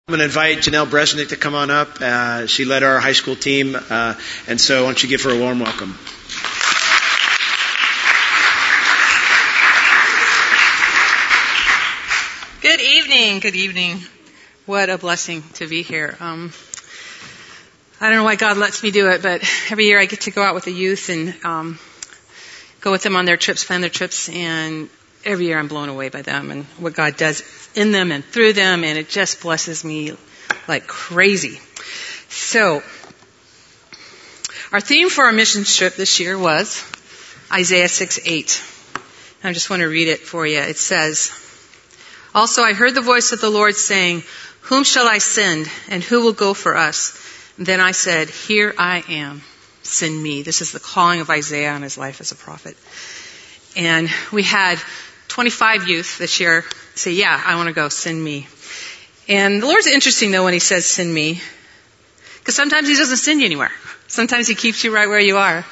I'm going to invite Janelle Bresnick to come on up. She led our high school team, and so why don't you give her a warm welcome. Good evening. Good evening. What a blessing to be here. I don't know why God lets me do it, but every year I get to go out with the youth and go with them on their trips, plan their trips, and every year I'm blown away by them and what God does in them and through them, and it just blesses me like crazy. So, our theme for our mission trip this year was Isaiah 6:8. I just want to read it for you. It says, "Also I heard the voice of the Lord saying, 'Whom shall I send, and who will go for us?' Then I said, 'Here I am, send me.'" This is the calling of Isaiah on his life as a prophet. And we had 25 youth this year say, "Yeah, I want to go, send me." And the Lord's interesting, though, when he says, "Send me," because sometimes he doesn't send you anywhere. Sometimes he keeps you right where you are.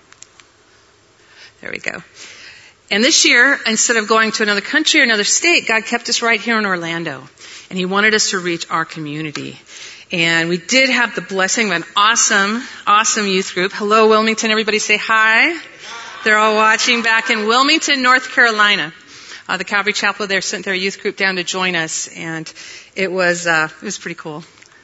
There we go. And this year, instead of going to another country or another state, God kept us right here in Orlando. And he wanted us to reach our community. And we did have the blessing of an awesome, awesome youth group. Hello, Wilmington. Everybody say hi. They're all watching back in Wilmington, North Carolina. The Calvary Chapel there sent their youth group down to join us, and it was pretty cool.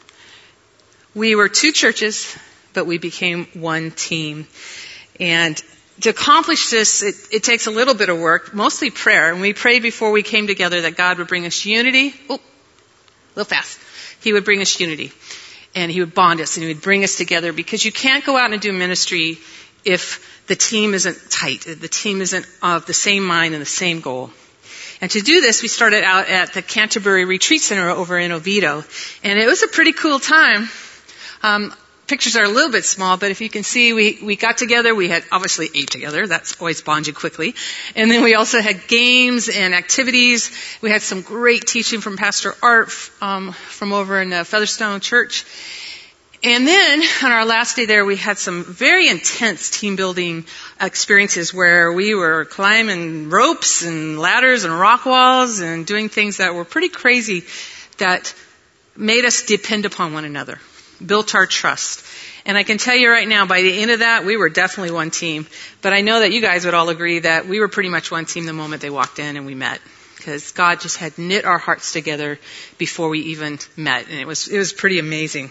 We were two churches, but we became one team. And to accomplish this, it takes a little bit of work, mostly prayer. And we prayed before we came together that God would bring us unity. Oh, a little fast. He would bring us unity. And he would bond us, and he would bring us together, because you can't go out and do ministry if the team isn't tight, the team isn't of the same mind and the same goal. And to do this, we started out at the Canterbury Retreat Center over in Oviedo. And it was a pretty cool time. Pictures are a little bit small, but if you can see, we got together. We had obviously ate together. That's always bonds you quickly. And then we also had games and activities. We had some great teaching from Pastor Art from over in Featherstone Church. And then on our last day there, we had some very intense team building experiences where we were climbing ropes and ladders and rock walls and doing things that were pretty crazy that made us depend upon one another, built our trust. And I can tell you right now, by the end of that, we were definitely one team. But I know that you guys would all agree that we were pretty much one team the moment they walked in and we met, because God just had knit our hearts together before we even met. And it was pretty amazing.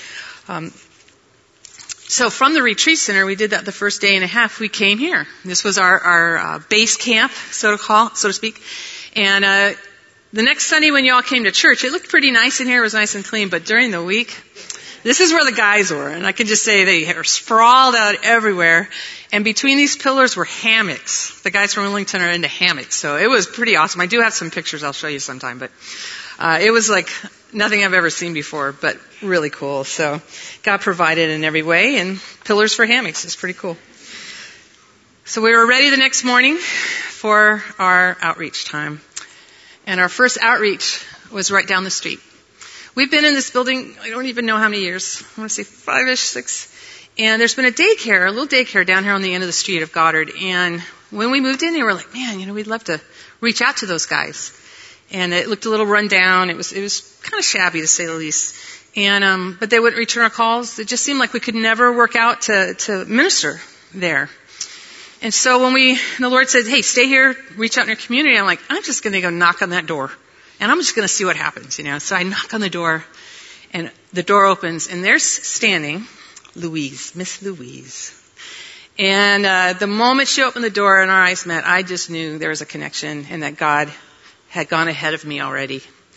So from the retreat center, we did that the first day and a half. We came here. This was our base camp, so to speak. And the next Sunday when y'all came to church, it looked pretty nice in here. It was nice and clean. But during the week, this is where the guys were. And I can just say they were sprawled out everywhere. And between these pillars were hammocks. The guys from Wilmington are into hammocks. So it was pretty awesome. I do have some pictures I'll show you sometime. But it was like nothing I've ever seen before, but really cool. So God provided in every way, and pillars for hammocks is pretty cool. So we were ready the next morning for our outreach time. And our first outreach was right down the street. We've been in this building, I don't even know how many years. I want to say 5-ish, 6. And there's been a little daycare down here on the end of the street of Goddard. And when we moved in, they were like, "Man, we'd love to reach out to those guys." And it looked a little run down. It was kind of shabby, to say the least. And but they wouldn't return our calls. It just seemed like we could never work out to minister there. And so when the Lord said, "Hey, stay here, reach out in your community," I'm like, I'm just going to go knock on that door, and I'm just going to see what happens, So I knock on the door, and the door opens, and there's standing Miss Louise. And the moment she opened the door and our eyes met, I just knew there was a connection, and that God had gone ahead of me already.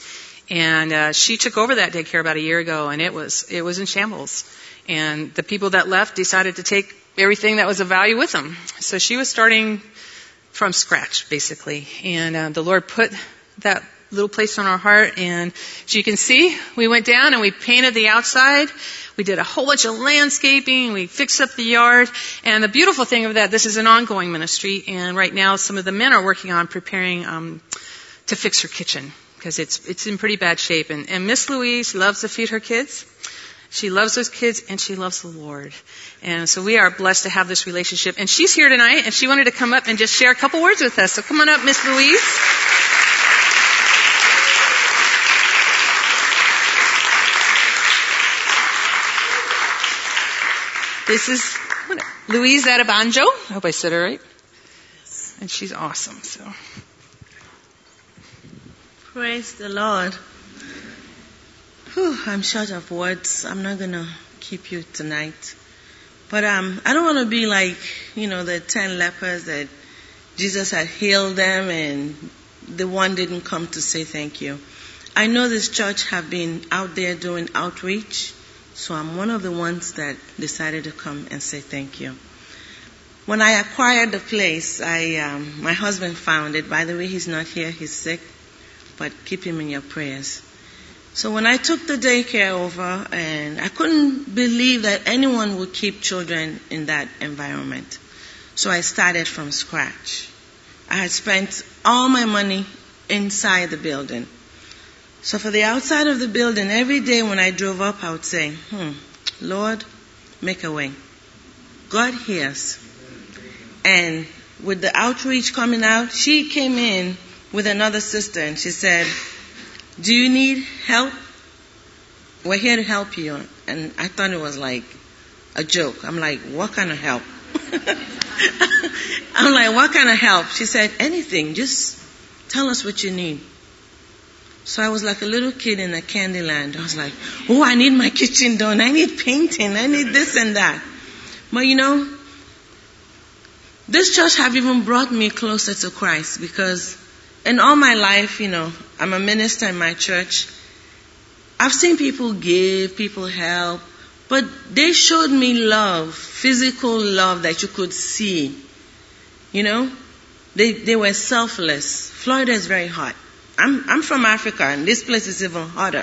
And she took over that daycare about a year ago, and it was in shambles. And the people that left decided to take everything that was of value with them. So she was starting from scratch, basically. And the Lord put that little place on our heart. And as you can see, we went down and we painted the outside. We did a whole bunch of landscaping. We fixed up the yard. And the beautiful thing of that, this is an ongoing ministry. And right now, some of the men are working on preparing to fix her kitchen, because it's in pretty bad shape. And Miss Louise loves to feed her kids. She loves those kids, and she loves the Lord. And so we are blessed to have this relationship. And she's here tonight, and she wanted to come up and just share a couple words with us. So come on up, Miss Louise. This is Louise Adebanjo. I hope I said it right. And she's awesome. So, praise the Lord. Whew, I'm short of words. I'm not going to keep you tonight. But I don't want to be like, the 10 lepers that Jesus had healed them and the one didn't come to say thank you. I know this church have been out there doing outreach, so I'm one of the ones that decided to come and say thank you. When I acquired the place, my husband found it. By the way, he's not here, he's sick, but keep him in your prayers. So when I took the daycare over, and I couldn't believe that anyone would keep children in that environment. So I started from scratch. I had spent all my money inside the building. So for the outside of the building, every day when I drove up, I would say, Lord, make a way. God hears. And with the outreach coming out, she came in with another sister and she said, do you need help? We're here to help you. And I thought it was like a joke. I'm like, what kind of help? I'm like, what kind of help? She said, anything. Just tell us what you need. So I was like a little kid in a candy land. I was like, oh, I need my kitchen done. I need painting. I need this and that. But this church have even brought me closer to Christ because in all my life, I'm a minister in my church. I've seen people give, people help, but they showed me love, physical love that you could see. They were selfless. Florida is very hot. I'm from Africa, and this place is even hotter.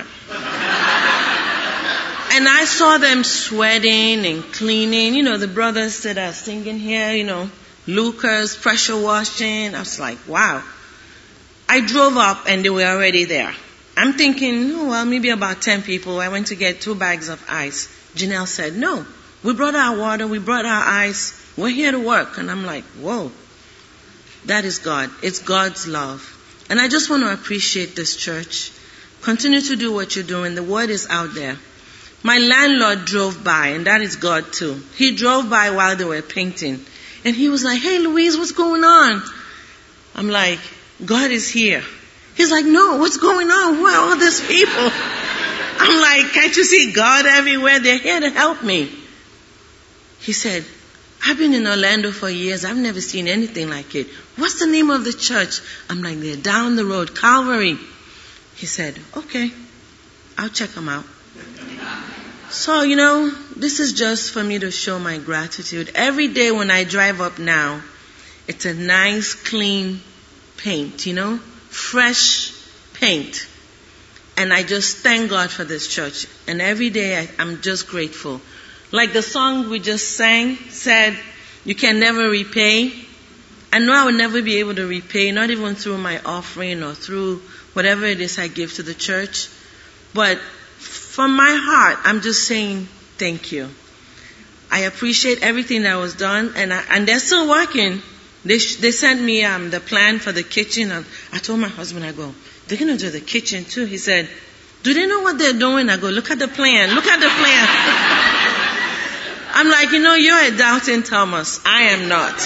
And I saw them sweating and cleaning. The brothers that are singing here, Lucas, pressure washing. I was like, wow. I drove up and they were already there. I'm thinking, maybe about 10 people. I went to get 2 bags of ice. Janelle said, no, we brought our water, we brought our ice. We're here to work. And I'm like, whoa, that is God. It's God's love. And I just want to appreciate this church. Continue to do what you're doing. The word is out there. My landlord drove by, and that is God too. He drove by while they were painting. And he was like, hey, Louise, what's going on? I'm like, God is here. He's like, no, what's going on? Who are all these people? I'm like, can't you see God everywhere? They're here to help me. He said, I've been in Orlando for years. I've never seen anything like it. What's the name of the church? I'm like, they're down the road, Calvary. He said, okay, I'll check them out. So, this is just for me to show my gratitude. Every day when I drive up now, it's a nice, clean paint, fresh paint. And I just thank God for this church. And every day I'm just grateful. Like the song we just sang said, you can never repay. I know I will never be able to repay, not even through my offering or through whatever it is I give to the church. But from my heart, I'm just saying thank you. I appreciate everything that was done, and they're still working. They sent me the plan for the kitchen. I told my husband, I go, they're going to do the kitchen too. He said, do they know what they're doing? I go, look at the plan. Look at the plan. I'm like, you're a doubting Thomas. I am not.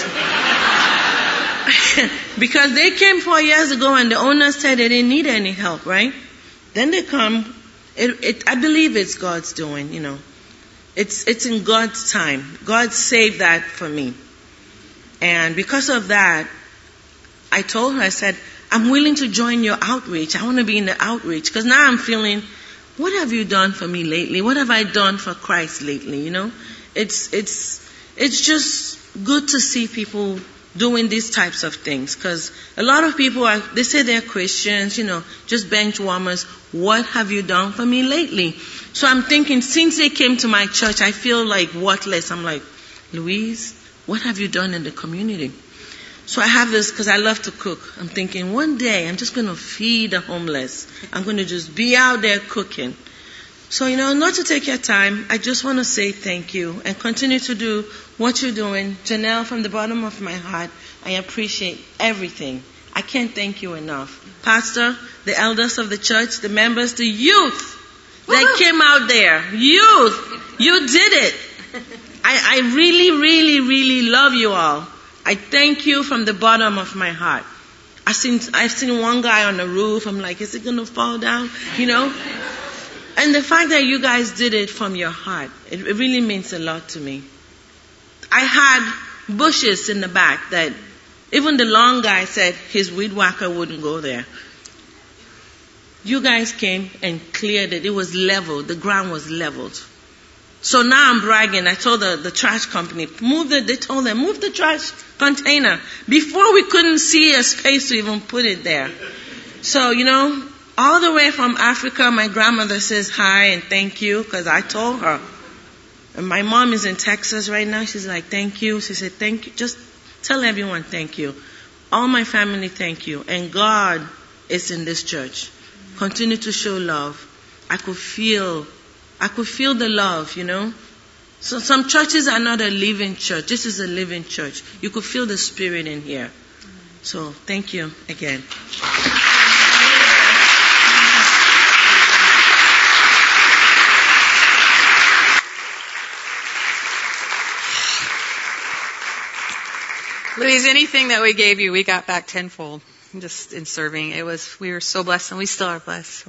Because they came 4 years ago and the owner said they didn't need any help, right? Then they come. I believe it's God's doing, It's in God's time. God saved that for me. And because of that, I told her, I said, I'm willing to join your outreach. I want to be in the outreach. Because now I'm feeling, what have you done for me lately? What have I done for Christ lately? It's just good to see people doing these types of things. Because a lot of people they say they're Christians, just bench warmers. What have you done for me lately? So I'm thinking, since they came to my church, I feel like worthless. I'm like, Louise, what have you done in the community? So I have this, because I love to cook. I'm thinking, one day I'm just going to feed the homeless. I'm going to just be out there cooking. So, not to take your time, I just want to say thank you and continue to do what you're doing. Janelle, from the bottom of my heart, I appreciate everything. I can't thank you enough. Pastor, the elders of the church, the members, the youth that came out there. Youth, you did it. I really, really, really love you all. I thank you from the bottom of my heart. I've seen one guy on the roof. I'm like, is it going to fall down? You know? And the fact that you guys did it from your heart, it really means a lot to me. I had bushes in the back that even the long guy said his weed whacker wouldn't go there. You guys came and cleared it. It was leveled. The ground was leveled. So now I'm bragging. I told the trash company, they told them, move the trash container. Before we couldn't see a space to even put it there. So, all the way from Africa, my grandmother says hi and thank you, because I told her. And my mom is in Texas right now. She's like, thank you. She said, thank you. Just tell everyone thank you. All my family, thank you. And God is in this church. Continue to show love. I could feel the love, So some churches are not a living church. This is a living church. You could feel the spirit in here. So thank you again. Louise, anything that we gave you, we got back tenfold just in serving. We were so blessed, and we still are blessed.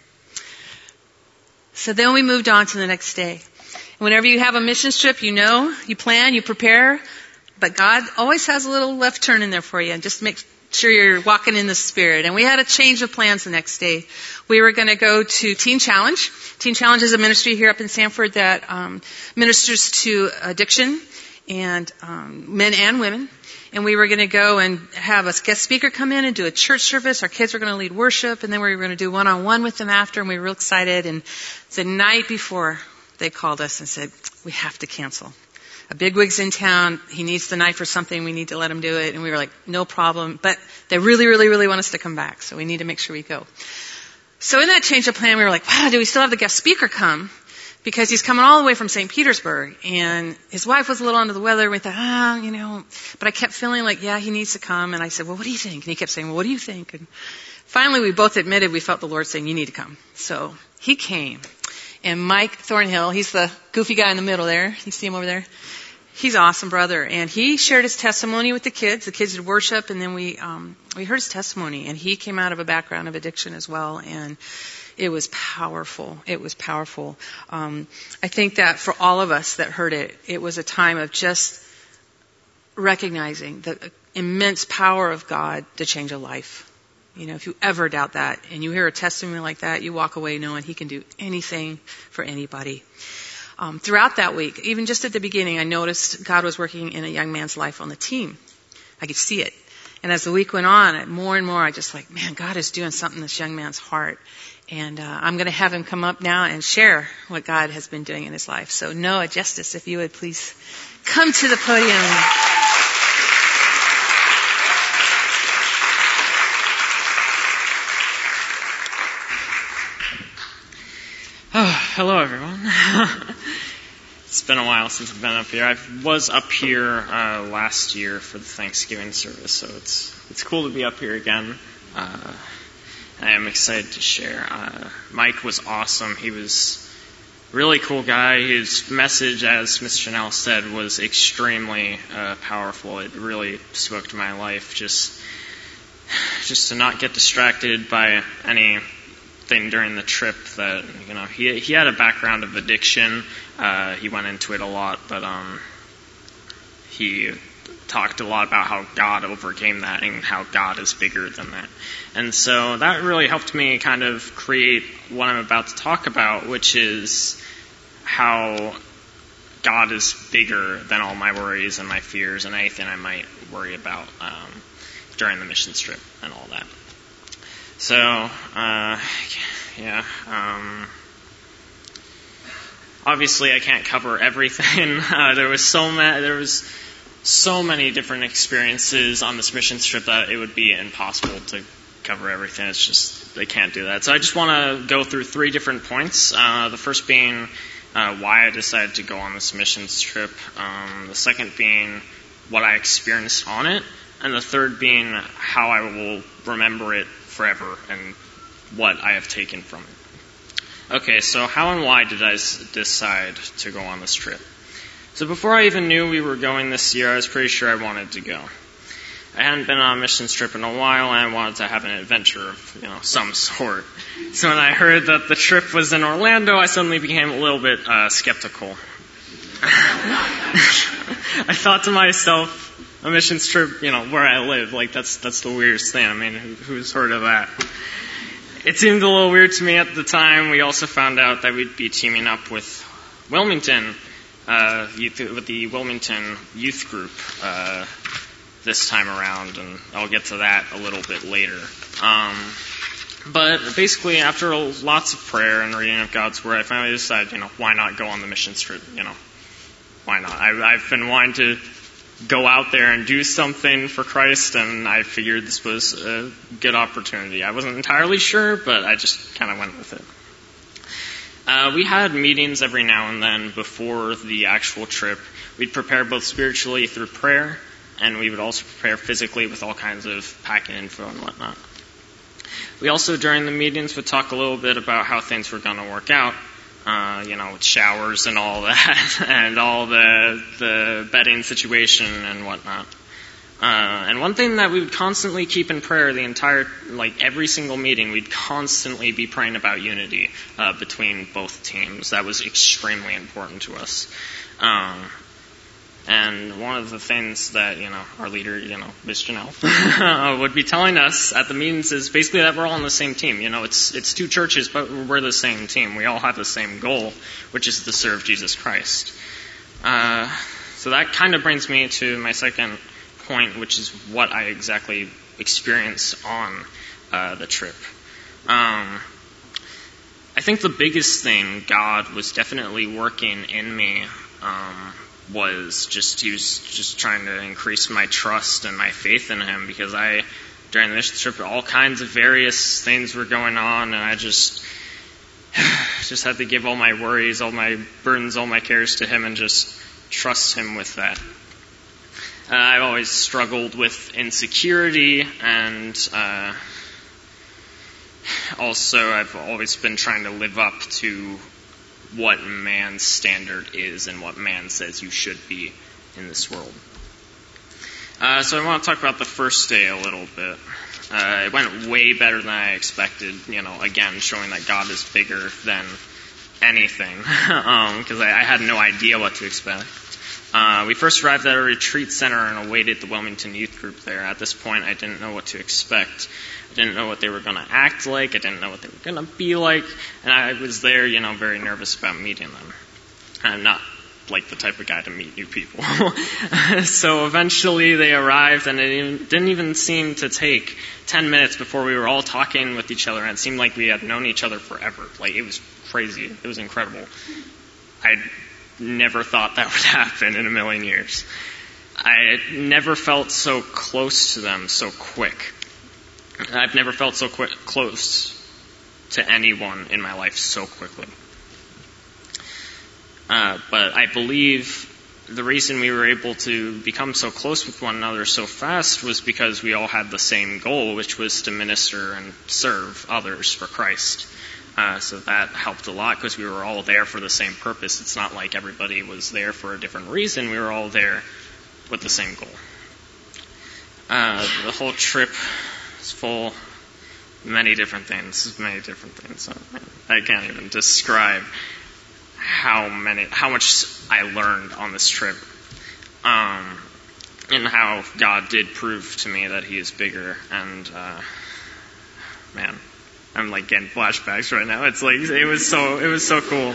So then we moved on to the next day. Whenever you have a mission trip, you plan, you prepare, but God always has a little left turn in there for you, and just make sure you're walking in the Spirit. And we had a change of plans the next day. We were going to go to Teen Challenge. Teen Challenge is a ministry here up in Sanford that ministers to addiction and men and women. And we were going to go and have a guest speaker come in and do a church service. Our kids were going to lead worship, and then we were going to do one-on-one with them after, and we were real excited. And the night before, they called us and said, we have to cancel. A bigwig's in town. He needs the night for something. We need to let him do it. And we were like, no problem. But they really, really, really want us to come back, so we need to make sure we go. So in that change of plan, we were like, wow, do we still have the guest speaker come? Because he's coming all the way from St. Petersburg, and his wife was a little under the weather, and we thought, but I kept feeling like, yeah, he needs to come. And I said, well, what do you think? And he kept saying, well, what do you think? And finally, we both admitted we felt the Lord saying, you need to come. So he came. And Mike Thornhill, he's the goofy guy in the middle there. You see him over there? He's an awesome brother. And he shared his testimony with the kids. The kids did worship, and then we heard his testimony. And he came out of a background of addiction as well. And it was powerful. It was powerful. I think that for all of us that heard it, it was a time of just recognizing the immense power of God to change a life. If you ever doubt that and you hear a testimony like that, you walk away knowing He can do anything for anybody. Throughout that week, even just at the beginning, I noticed God was working in a young man's life on the team. I could see it. And as the week went on, more and more, I just like, man, God is doing something in this young man's heart. And I'm going to have him come up now and share what God has been doing in his life. So Noah Justice, if you would please come to the podium. Oh, hello everyone. It's been a while since I've been up here. I was up here last year for the Thanksgiving service, so it's cool to be up here again. I am excited to share. Mike was awesome. He was a really cool guy. His message, as Miss Chanel said, was extremely powerful. It really spoke to my life. Just to not get distracted by anything during the trip. That he had a background of addiction. He went into it a lot, but he talked a lot about how God overcame that and how God is bigger than that. And so that really helped me kind of create what I'm about to talk about, which is how God is bigger than all my worries and my fears and anything I might worry about during the mission trip and all that. So, obviously I can't cover everything. There was so many different experiences on this mission trip that it would be impossible to cover everything. It's just, they can't do that. So I just want to go through 3 different points. The first being why I decided to go on this missions trip. The second being what I experienced on it. And the third being how I will remember it forever and what I have taken from it. Okay, so how and why did I decide to go on this trip? So before I even knew we were going this year, I was pretty sure I wanted to go. I hadn't been on a mission trip in a while, and I wanted to have an adventure of, some sort. So when I heard that the trip was in Orlando, I suddenly became a little bit skeptical. I thought to myself, a mission trip, where I live, that's the weirdest thing. I mean, who's heard of that? It seemed a little weird to me at the time. We also found out that we'd be teaming up with Wilmington, with the Wilmington youth group, this time around, and I'll get to that a little bit later. But basically, after lots of prayer and reading of God's Word, I finally decided, why not go on the mission trip? Why not? I've been wanting to go out there and do something for Christ, and I figured this was a good opportunity. I wasn't entirely sure, but I just kind of went with it. We had meetings every now and then before the actual trip. We'd prepare both spiritually through prayer, and we would also prepare physically with all kinds of packing info and whatnot. We also, during the meetings, would talk a little bit about how things were going to work out, with showers and all that, and all the bedding situation and whatnot. And one thing that we would constantly keep in prayer every single meeting, we'd constantly be praying about unity between both teams. That was extremely important to us. And one of the things that, our leader, Ms. Janelle, would be telling us at the meetings is basically that we're all on the same team. It's two churches, but we're the same team. We all have the same goal, which is to serve Jesus Christ. So that kind of brings me to my second point, which is what I exactly experienced on the trip. I think the biggest thing God was definitely working in me he was just trying to increase my trust and my faith in Him, because during this trip, all kinds of various things were going on, and I just had to give all my worries, all my burdens, all my cares to Him and just trust Him with that. I've always struggled with insecurity, and also I've always been trying to live up to what man's standard is and what man says you should be in this world. So I want to talk about the first day a little bit. It went way better than I expected, again, showing that God is bigger than anything, because I had no idea what to expect. We first arrived at a retreat center and awaited the Wilmington youth group there. At this point, I didn't know what to expect. I didn't know what they were going to act like. I didn't know what they were going to be like. And I was there, very nervous about meeting them. I'm not like the type of guy to meet new people. So eventually they arrived, and it didn't even seem to take 10 minutes before we were all talking with each other, and it seemed like we had known each other forever. It was crazy. It was incredible. I never thought that would happen in a million years. I never felt so close to them so quick. I've never felt so close to anyone in my life so quickly. But I believe the reason we were able to become so close with one another so fast was because we all had the same goal, which was to minister and serve others for Christ. So that helped a lot because we were all there for the same purpose. It's not like everybody was there for a different reason. We were all there with the same goal. The whole trip is full of many different things. So I can't even describe how much I learned on this trip. And how God did prove to me that He is bigger. And, man, I'm getting flashbacks right now. It's it was so cool.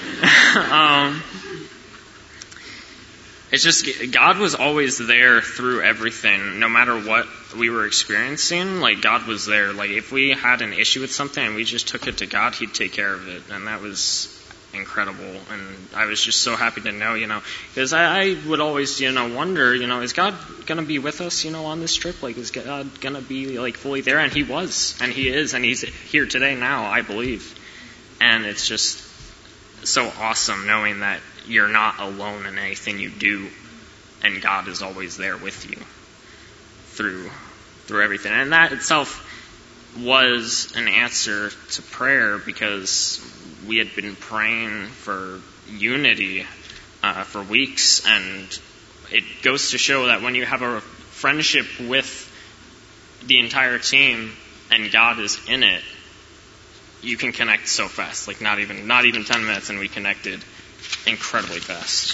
It's just, God was always there through everything, no matter what we were experiencing. God was there. If we had an issue with something and we just took it to God, He'd take care of it. And that was incredible. And I was just so happy to know, because I would always, wonder, is God going to be with us, on this trip? Is God going to be, fully there? And He was, and He is, and He's here today now, I believe. And it's just so awesome knowing that you're not alone in anything you do, and God is always there with you through everything. And that itself was an answer to prayer, because we had been praying for unity for weeks, and it goes to show that when you have a friendship with the entire team and God is in it, you can connect so fast. Like not even 10 minutes, and we connected incredibly fast.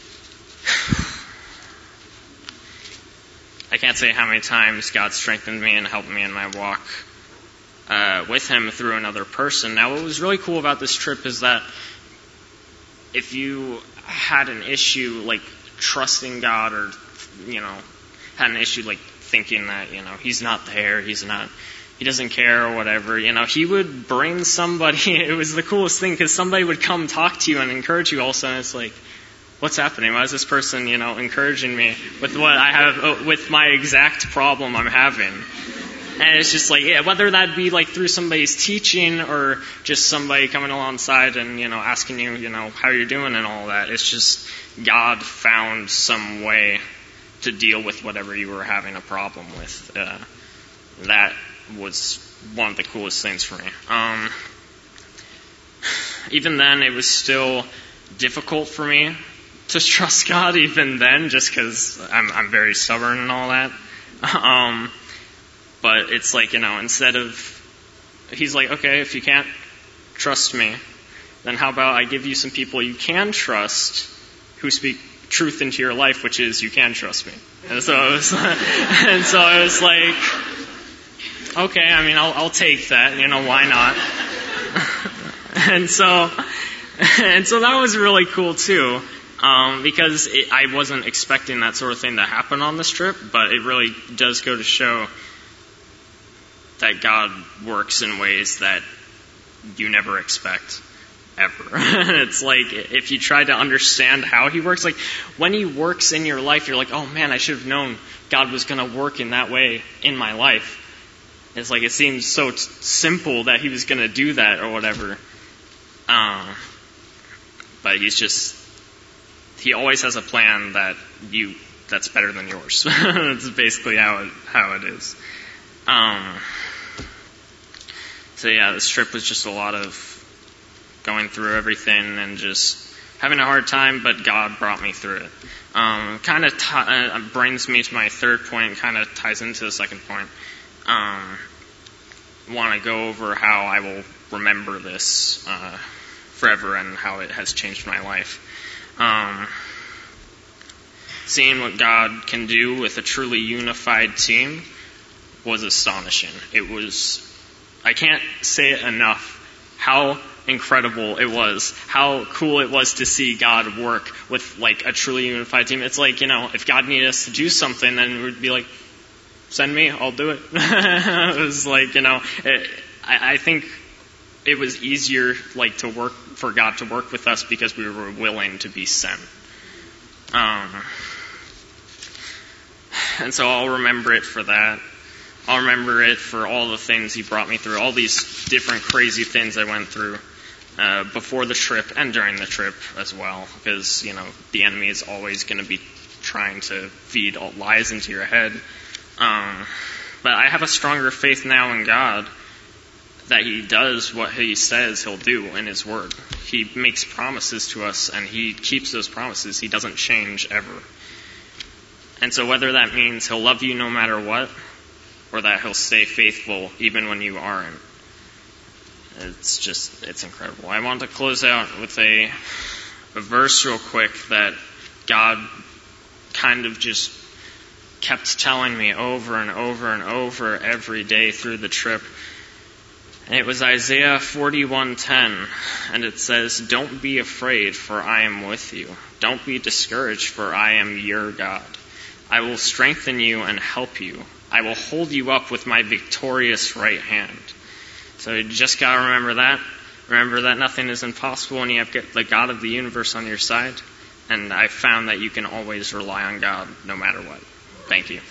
I can't say how many times God strengthened me and helped me in my walk with Him through another person. Now, what was really cool about this trip is that if you had an issue like trusting God, or had an issue like thinking that He's not there, He doesn't care or whatever, He would bring somebody. It was the coolest thing, because somebody would come talk to you and encourage you. All of a sudden, it's like, what's happening? Why is this person, encouraging me with what I have, with my exact problem I'm having? And it's just like, whether that be like through somebody's teaching or just somebody coming alongside and, asking you, how you're doing and all that. It's just God found some way to deal with whatever you were having a problem with. That was one of the coolest things for me. Even then, it was still difficult for me to trust God even then, just because I'm very stubborn and all that. But it's like, instead of, He's like, okay, if you can't trust me, then how about I give you some people you can trust who speak truth into your life, which is you can trust me. And so it was, like, okay, I'll take that, why not? and so that was really cool too. Because I wasn't expecting that sort of thing to happen on this trip, but it really does go to show that God works in ways that you never expect, ever. It's like, if you try to understand how He works, like, when He works in your life, you're like, oh man, I should have known God was going to work in that way in my life. It's like, it seems so simple that He was going to do that or whatever. But He always has a plan that's better than yours. That's basically how it is. So yeah, this trip was just a lot of going through everything and just having a hard time, but God brought me through it. Kind of brings me to my third point, kind of ties into the second point. Want to go over how I will remember this forever and how it has changed my life. Seeing what God can do with a truly unified team was astonishing. I can't say it enough how incredible it was, how cool it was to see God work with like a truly unified team. It's like, if God needed us to do something, then we'd be like, send me, I'll do it. It was like, I think it was easier like for God to work with us because we were willing to be sent. And so I'll remember it for that. I'll remember it for all the things He brought me through, all these different crazy things I went through before the trip and during the trip as well, because, the enemy is always going to be trying to feed all lies into your head. But I have a stronger faith now in God that He does what He says He'll do in His Word. He makes promises to us, and He keeps those promises. He doesn't change ever. And so whether that means He'll love you no matter what, or that He'll stay faithful even when you aren't, it's incredible. I want to close out with a verse real quick that God kind of just kept telling me over and over and over every day through the trip. And it was Isaiah 41:10, and it says, "Don't be afraid, for I am with you. Don't be discouraged, for I am your God. I will strengthen you and help you. I will hold you up with my victorious right hand." So you just got to remember that. Remember that nothing is impossible when you have the God of the universe on your side. And I found that you can always rely on God no matter what. Thank you.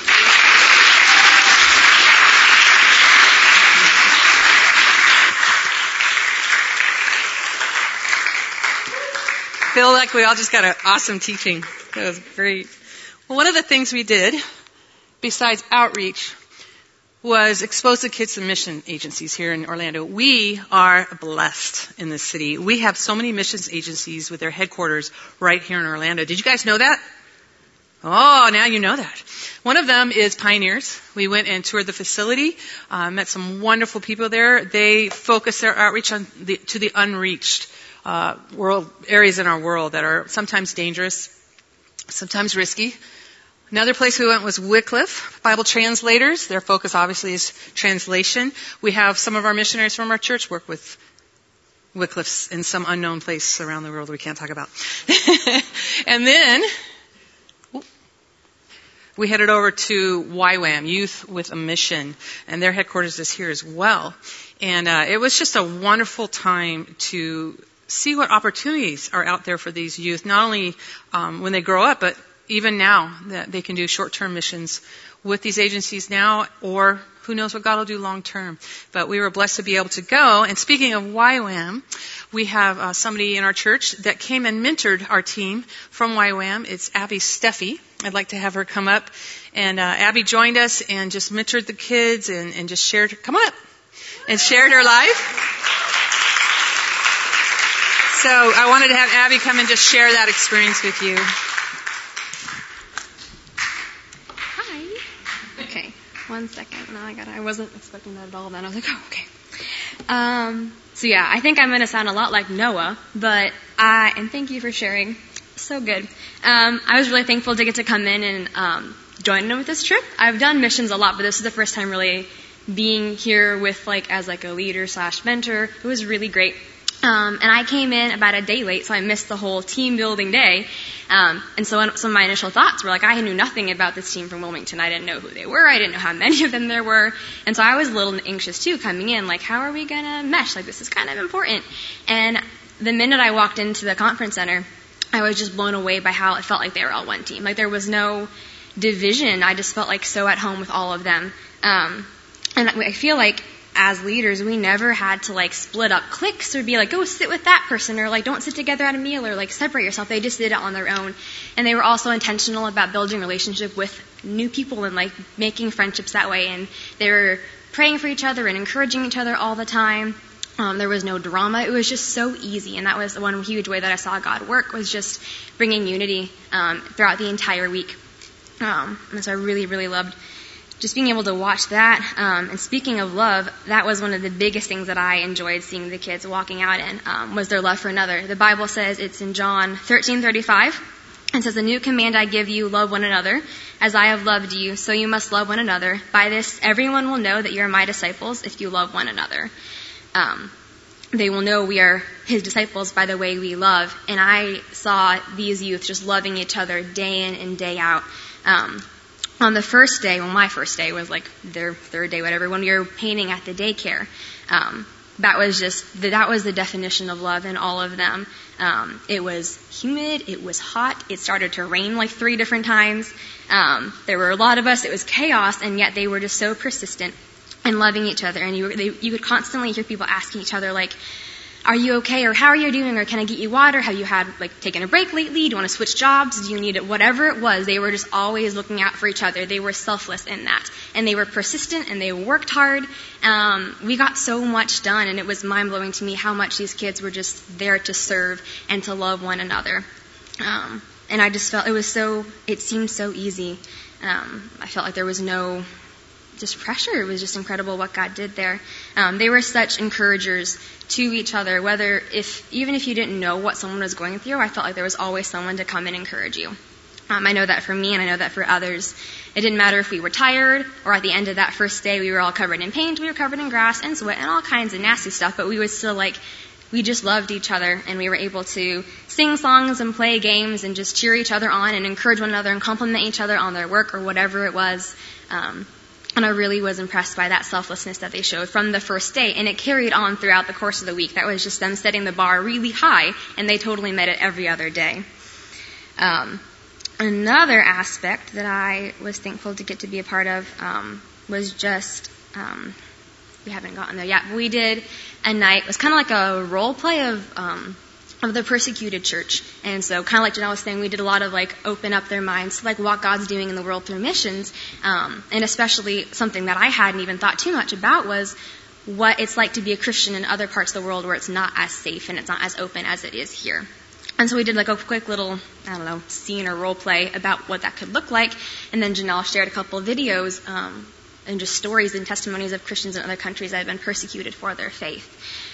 I feel like we all just got an awesome teaching. That was great. Well, one of the things we did, besides outreach, was expose the kids to mission agencies here in Orlando. We are blessed in this city. We have so many missions agencies with their headquarters right here in Orlando. Did you guys know that? Oh, now you know that. One of them is Pioneers. We went and toured the facility, met some wonderful people there. They focus their outreach to the unreached world areas in our world that are sometimes dangerous, sometimes risky. Another place we went was Wycliffe Bible Translators. Their focus obviously is translation. We have some of our missionaries from our church work with Wycliffe's in some unknown place around the world we can't talk about. And then we headed over to YWAM, Youth with a Mission, and their headquarters is here as well. And it was just a wonderful time to see what opportunities are out there for these youth, not only when they grow up, but even now that they can do short-term missions with these agencies now, or who knows what God will do long-term. But we were blessed to be able to go. And speaking of YWAM, we have somebody in our church that came and mentored our team from YWAM. It's Abby Steffi. I'd like to have her come up. And Abby joined us and just mentored the kids and just shared, come on up, and shared her life. So I wanted to have Abby come and just share that experience with you. Okay, 1 second. No, I wasn't expecting that at all then. I was like, oh, okay. So yeah, I think I'm going to sound a lot like Noah, and thank you for sharing. So good. I was really thankful to get to come in and join in with this trip. I've done missions a lot, but this is the first time really being here with as a leader / mentor. It was really great. And I came in about a day late, so I missed the whole team building day. And so some of my initial thoughts were I knew nothing about this team from Wilmington. I didn't know who they were. I didn't know how many of them there were. And so I was a little anxious too coming in, how are we going to mesh? This is kind of important. And the minute I walked into the conference center, I was just blown away by how it felt like they were all one team. There was no division. I just felt so at home with all of them. And I feel as leaders, we never had to split up cliques or be go sit with that person or don't sit together at a meal or separate yourself. They just did it on their own. And they were also intentional about building relationship with new people and making friendships that way. And they were praying for each other and encouraging each other all the time. There was no drama. It was just so easy. And that was the one huge way that I saw God work, was just bringing unity throughout the entire week. And so I really, really loved just being able to watch that. And speaking of love, that was one of the biggest things that I enjoyed seeing the kids walking out in, was their love for another. The Bible says, it's in John 13:35. It says, "A new command I give you, love one another. As I have loved you, so you must love one another. By this, everyone will know that you are my disciples if you love one another." They will know we are his disciples by the way we love. And I saw these youth just loving each other day in and day out. On the first day, my first day was their third day, whatever, when we were painting at the daycare, that was the definition of love in all of them. It was humid, it was hot, it started to rain 3 different times. There were a lot of us, it was chaos, and yet they were just so persistent and loving each other. And you could constantly hear people asking each other, are you okay? Or how are you doing? Or can I get you water? Have you had, taken a break lately? Do you want to switch jobs? Do you need it? Whatever it was, they were just always looking out for each other. They were selfless in that. And they were persistent and they worked hard. We got so much done, and it was mind-blowing to me how much these kids were just there to serve and to love one another. And I just felt it seemed so easy. I felt like there was no just pressure. It was just incredible what God did there. They were such encouragers to each other, even if you didn't know what someone was going through, I felt like there was always someone to come and encourage you. I know that for me, and I know that for others. It didn't matter if we were tired, or at the end of that first day we were all covered in paint, we were covered in grass and sweat and all kinds of nasty stuff, but we would still we just loved each other, and we were able to sing songs and play games and just cheer each other on and encourage one another and compliment each other on their work or whatever it was. And I really was impressed by that selflessness that they showed from the first day. And it carried on throughout the course of the week. That was just them setting the bar really high, and they totally met it every other day. Another aspect that I was thankful to get to be a part of was just, we haven't gotten there yet, but we did a night, it was kind of like a role play of of the persecuted church. And so kind of like Janelle was saying, we did a lot of like open up their minds to like what God's doing in the world through missions. And especially something that I hadn't even thought too much about was what it's like to be a Christian in other parts of the world where it's not as safe and it's not as open as it is here. And so we did like a quick little, scene or role play about what that could look like. And then Janelle shared a couple of videos and just stories and testimonies of Christians in other countries that have been persecuted for their faith.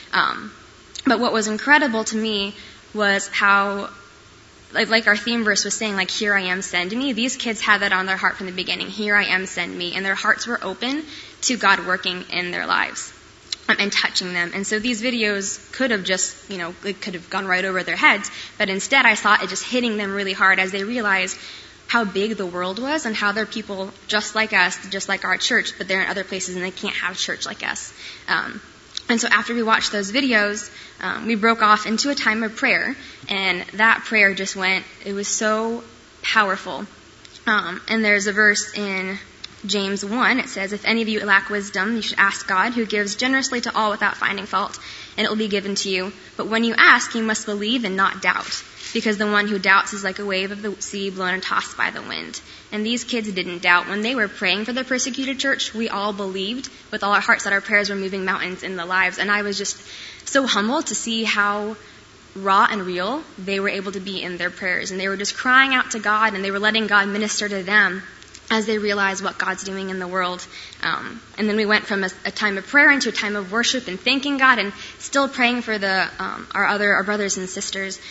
But what was incredible to me was how, like our theme verse was saying, like, here I am, send me. These kids had that on their heart from the beginning. Here I am, send me. And their hearts were open to God working in their lives and touching them. And so these videos could have just, it could have gone right over their heads. But instead I saw it just hitting them really hard as they realized how big the world was and how they're people just like us, just like our church, but they're in other places and they can't have church like us. And so after we watched those videos, we broke off into a time of prayer, and that prayer just it was so powerful. And there's a verse in James 1, it says, if any of you lack wisdom, you should ask God, who gives generously to all without finding fault, and it will be given to you. But when you ask, you must believe and not doubt, because the one who doubts is like a wave of the sea blown and tossed by the wind. And these kids didn't doubt. When they were praying for the persecuted church, we all believed with all our hearts that our prayers were moving mountains in the lives. And I was just so humbled to see how raw and real they were able to be in their prayers. And they were just crying out to God, and they were letting God minister to them as they realized what God's doing in the world. And then we went from a time of prayer into a time of worship and thanking God, and still praying for our brothers and sisters.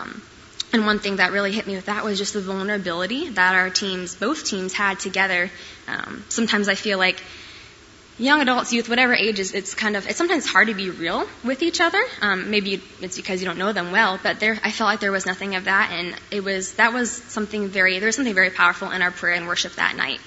And one thing that really hit me with that was just the vulnerability that our both teams had together. Sometimes I feel like young adults, youth, whatever age, it's sometimes hard to be real with each other. Maybe it's because you don't know them well, but I felt like there was nothing of that, and there was something very powerful in our prayer and worship that night.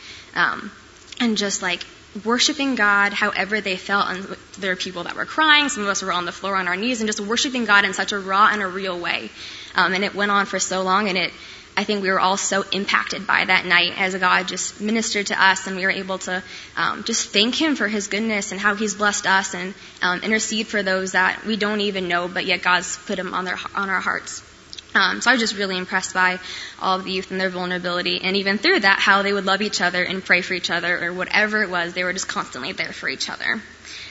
And just like worshiping God however they felt, and there were people that were crying, some of us were on the floor on our knees, and just worshiping God in such a raw and a real way. And it went on for so long, and I think we were all so impacted by that night as God just ministered to us, and we were able to just thank Him for His goodness and how He's blessed us, and intercede for those that we don't even know, but yet God's put them on our hearts. So I was just really impressed by all of the youth and their vulnerability, and even through that, how they would love each other and pray for each other, or whatever it was, they were just constantly there for each other.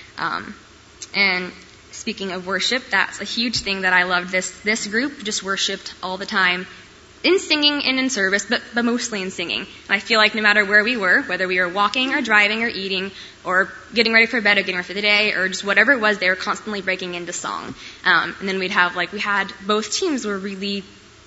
And speaking of worship, that's a huge thing that I loved. This group just worshiped all the time, in singing and in service, but mostly in singing. And I feel like no matter where we were, whether we were walking or driving or eating or getting ready for bed or getting ready for the day or just whatever it was, they were constantly breaking into song. And then we had both teams were really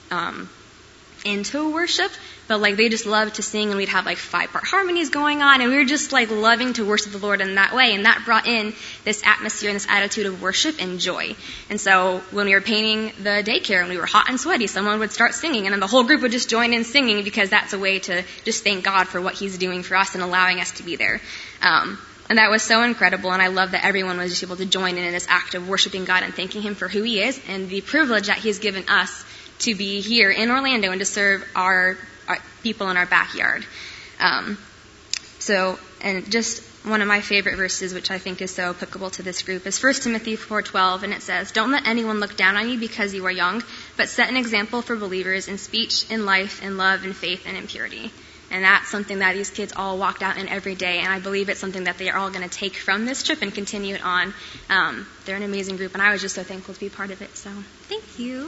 into worship, but they just loved to sing, and we'd have 5-part harmonies going on, and we were just loving to worship the Lord in that way, and that brought in this atmosphere and this attitude of worship and joy. And so when we were painting the daycare and we were hot and sweaty, someone would start singing, and then the whole group would just join in singing, because that's a way to just thank God for what He's doing for us and allowing us to be there. And that was so incredible, and I love that everyone was just able to join in this act of worshiping God and thanking Him for who He is and the privilege that He's given us to be here in Orlando and to serve our people in our backyard. And just one of my favorite verses, which I think is so applicable to this group, is 1 Timothy 4:12, and it says, "Don't let anyone look down on you because you are young, but set an example for believers in speech, in life, in love, in faith, and in purity." And that's something that these kids all walked out in every day, and I believe it's something that they are all going to take from this trip and continue it on. They're an amazing group, and I was just so thankful to be part of it. So, thank you.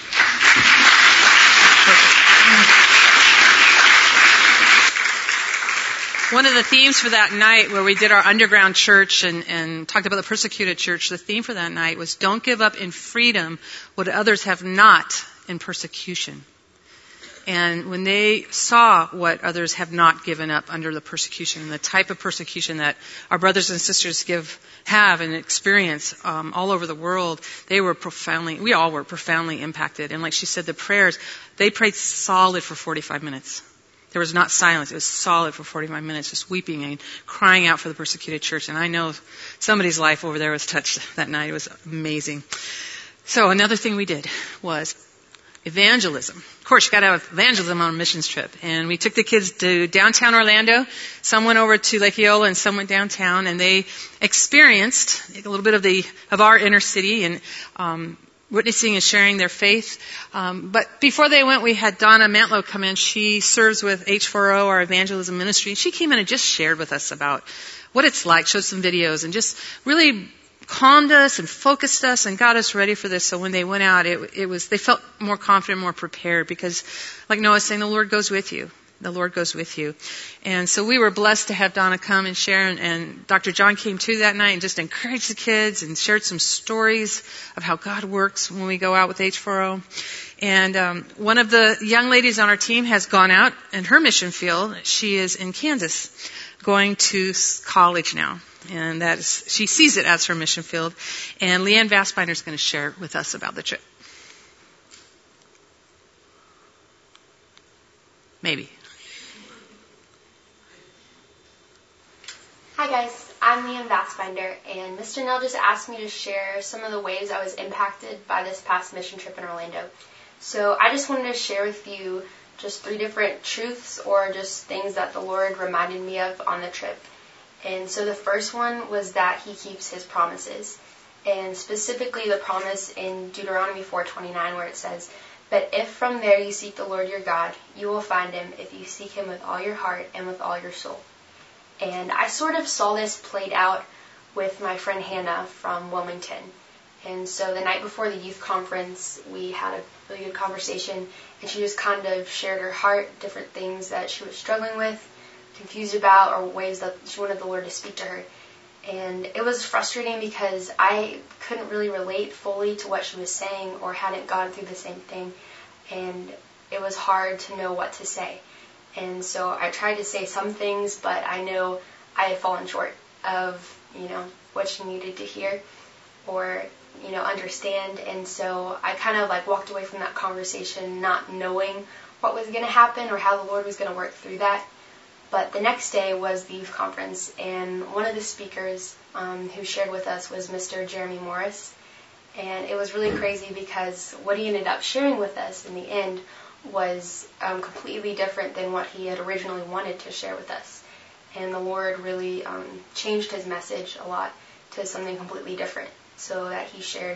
One of the themes for that night, where we did our underground church and talked about the persecuted church, the theme for that night was, don't give up in freedom what others have not in persecution. And when they saw what others have not given up under the persecution, the type of persecution that our brothers and sisters have and experience all over the world, we all were profoundly impacted. And like she said, the prayers, they prayed solid for 45 minutes. There was not silence. It was solid for 45 minutes, just weeping and crying out for the persecuted church. And I know somebody's life over there was touched that night. It was amazing. So another thing we did was evangelism. Of course, you got to have evangelism on a missions trip. And we took the kids to downtown Orlando. Some went over to Lake Eola and some went downtown, and they experienced a little bit of our inner city. And witnessing and sharing their faith. But before they went, we had Donna Mantlo come in. She serves with H4O, our evangelism ministry. She came in and just shared with us about what it's like, showed some videos, and just really calmed us and focused us and got us ready for this. So when they went out, they felt more confident, more prepared, because like Noah's saying, the Lord goes with you. The Lord goes with you. And so we were blessed to have Donna come and share, and Dr. John came too that night and just encouraged the kids and shared some stories of how God works when we go out with H4O. And one of the young ladies on our team has gone out in her mission field. She is in Kansas, going to college now. And she sees it as her mission field. And Leanne Vassbinder is going to share with us about the trip. Maybe. Hi guys, I'm Leanne Vassbinder, and Mr. Nell just asked me to share some of the ways I was impacted by this past mission trip in Orlando. So I just wanted to share with you just 3 different truths or just things that the Lord reminded me of on the trip. And so the first one was that He keeps His promises, and specifically the promise in Deuteronomy 4:29 where it says, "But if from there you seek the Lord your God, you will find Him if you seek Him with all your heart and with all your soul." And I sort of saw this played out with my friend Hannah from Wilmington. And so the night before the youth conference, we had a really good conversation, and she just kind of shared her heart, different things that she was struggling with, confused about, or ways that she wanted the Lord to speak to her. And it was frustrating because I couldn't really relate fully to what she was saying or hadn't gone through the same thing. And it was hard to know what to say. And so I tried to say some things, but I know I had fallen short of, what she needed to hear or, understand. And so I kind of walked away from that conversation not knowing what was going to happen or how the Lord was going to work through that. But the next day was the youth conference, and one of the speakers who shared with us was Mr. Jeremy Morris. And it was really crazy because what he ended up sharing with us in the end was completely different than what he had originally wanted to share with us. And the Lord really changed his message a lot to something completely different, so that he shared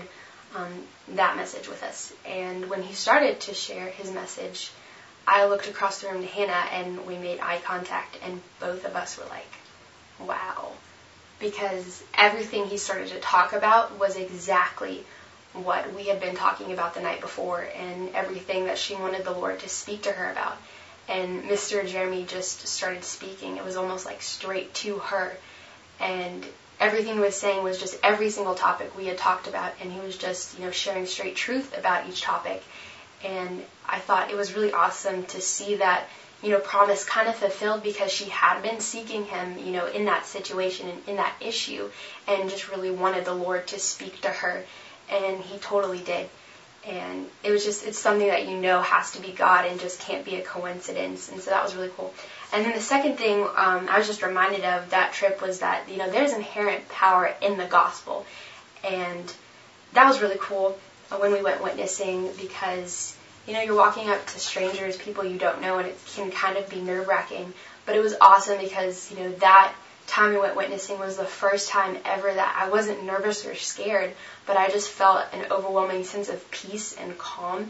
that message with us. And when he started to share his message, I looked across the room to Hannah, and we made eye contact, and both of us were like, wow. Because everything he started to talk about was exactly what we had been talking about the night before, and everything that she wanted the Lord to speak to her about. And Mr. Jeremy just started speaking. It was almost like straight to her. And everything he was saying was just every single topic we had talked about, and he was just, sharing straight truth about each topic. And I thought it was really awesome to see that, promise kind of fulfilled, because she had been seeking him, in that situation and in that issue, and just really wanted the Lord to speak to her. And he totally did. And it was it's something that has to be God and just can't be a coincidence. And so that was really cool. And then the second thing I was just reminded of that trip was that, there's inherent power in the gospel. And that was really cool when we went witnessing, because, you're walking up to strangers, people you don't know, and it can kind of be nerve-wracking. But it was awesome because, that time we went witnessing was the first time ever that I wasn't nervous or scared, but I just felt an overwhelming sense of peace and calm.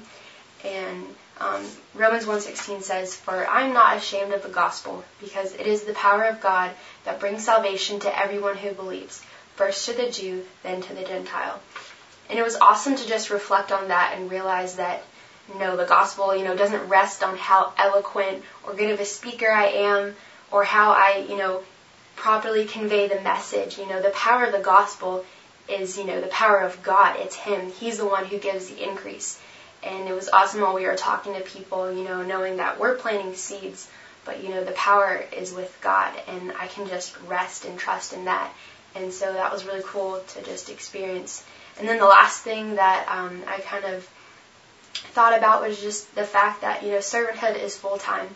And Romans 1:16 says, "For I am not ashamed of the gospel, because it is the power of God that brings salvation to everyone who believes, first to the Jew, then to the Gentile." And it was awesome to just reflect on that and realize that, the gospel, doesn't rest on how eloquent or good of a speaker I am, or how I, properly convey the message. The power of the gospel is, the power of God. It's Him. He's the one who gives the increase. And it was awesome while we were talking to people, knowing that we're planting seeds, but, the power is with God, and I can just rest and trust in that. And so that was really cool to just experience. And then the last thing that I kind of thought about was just the fact that, servanthood is full-time.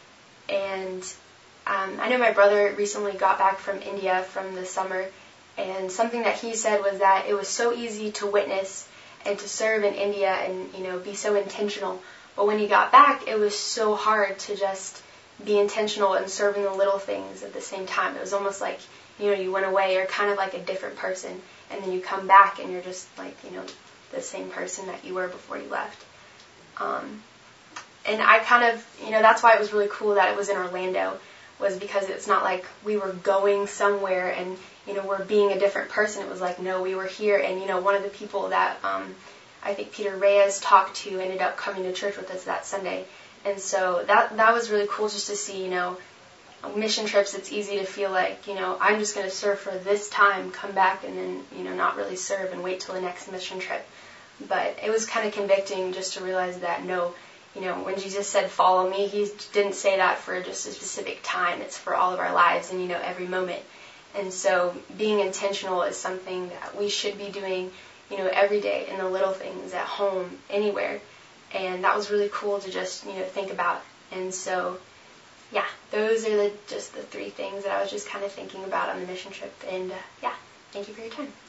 And I know my brother recently got back from India from the summer, and something that he said was that it was so easy to witness and to serve in India and, be so intentional. But when he got back, it was so hard to just be intentional and serving the little things at the same time. It was almost like, you went away, you're kind of like a different person, and then you come back and you're just like, the same person that you were before you left. And I kind of, that's why it was really cool that it was in Orlando, was because it's not like we were going somewhere and, we're being a different person. It was like, no, we were here. And, one of the people that I think Peter Reyes talked to ended up coming to church with us that Sunday. And so that was really cool just to see, mission trips, it's easy to feel like, I'm just going to serve for this time, come back and then, not really serve and wait till the next mission trip. But it was kind of convicting just to realize that, no, when Jesus said, follow me, he didn't say that for just a specific time. It's for all of our lives and, every moment. And so being intentional is something that we should be doing, every day in the little things, at home, anywhere. And that was really cool to just, think about. And so, yeah, those are just the three things that I was just kind of thinking about on the mission trip. And, thank you for your time.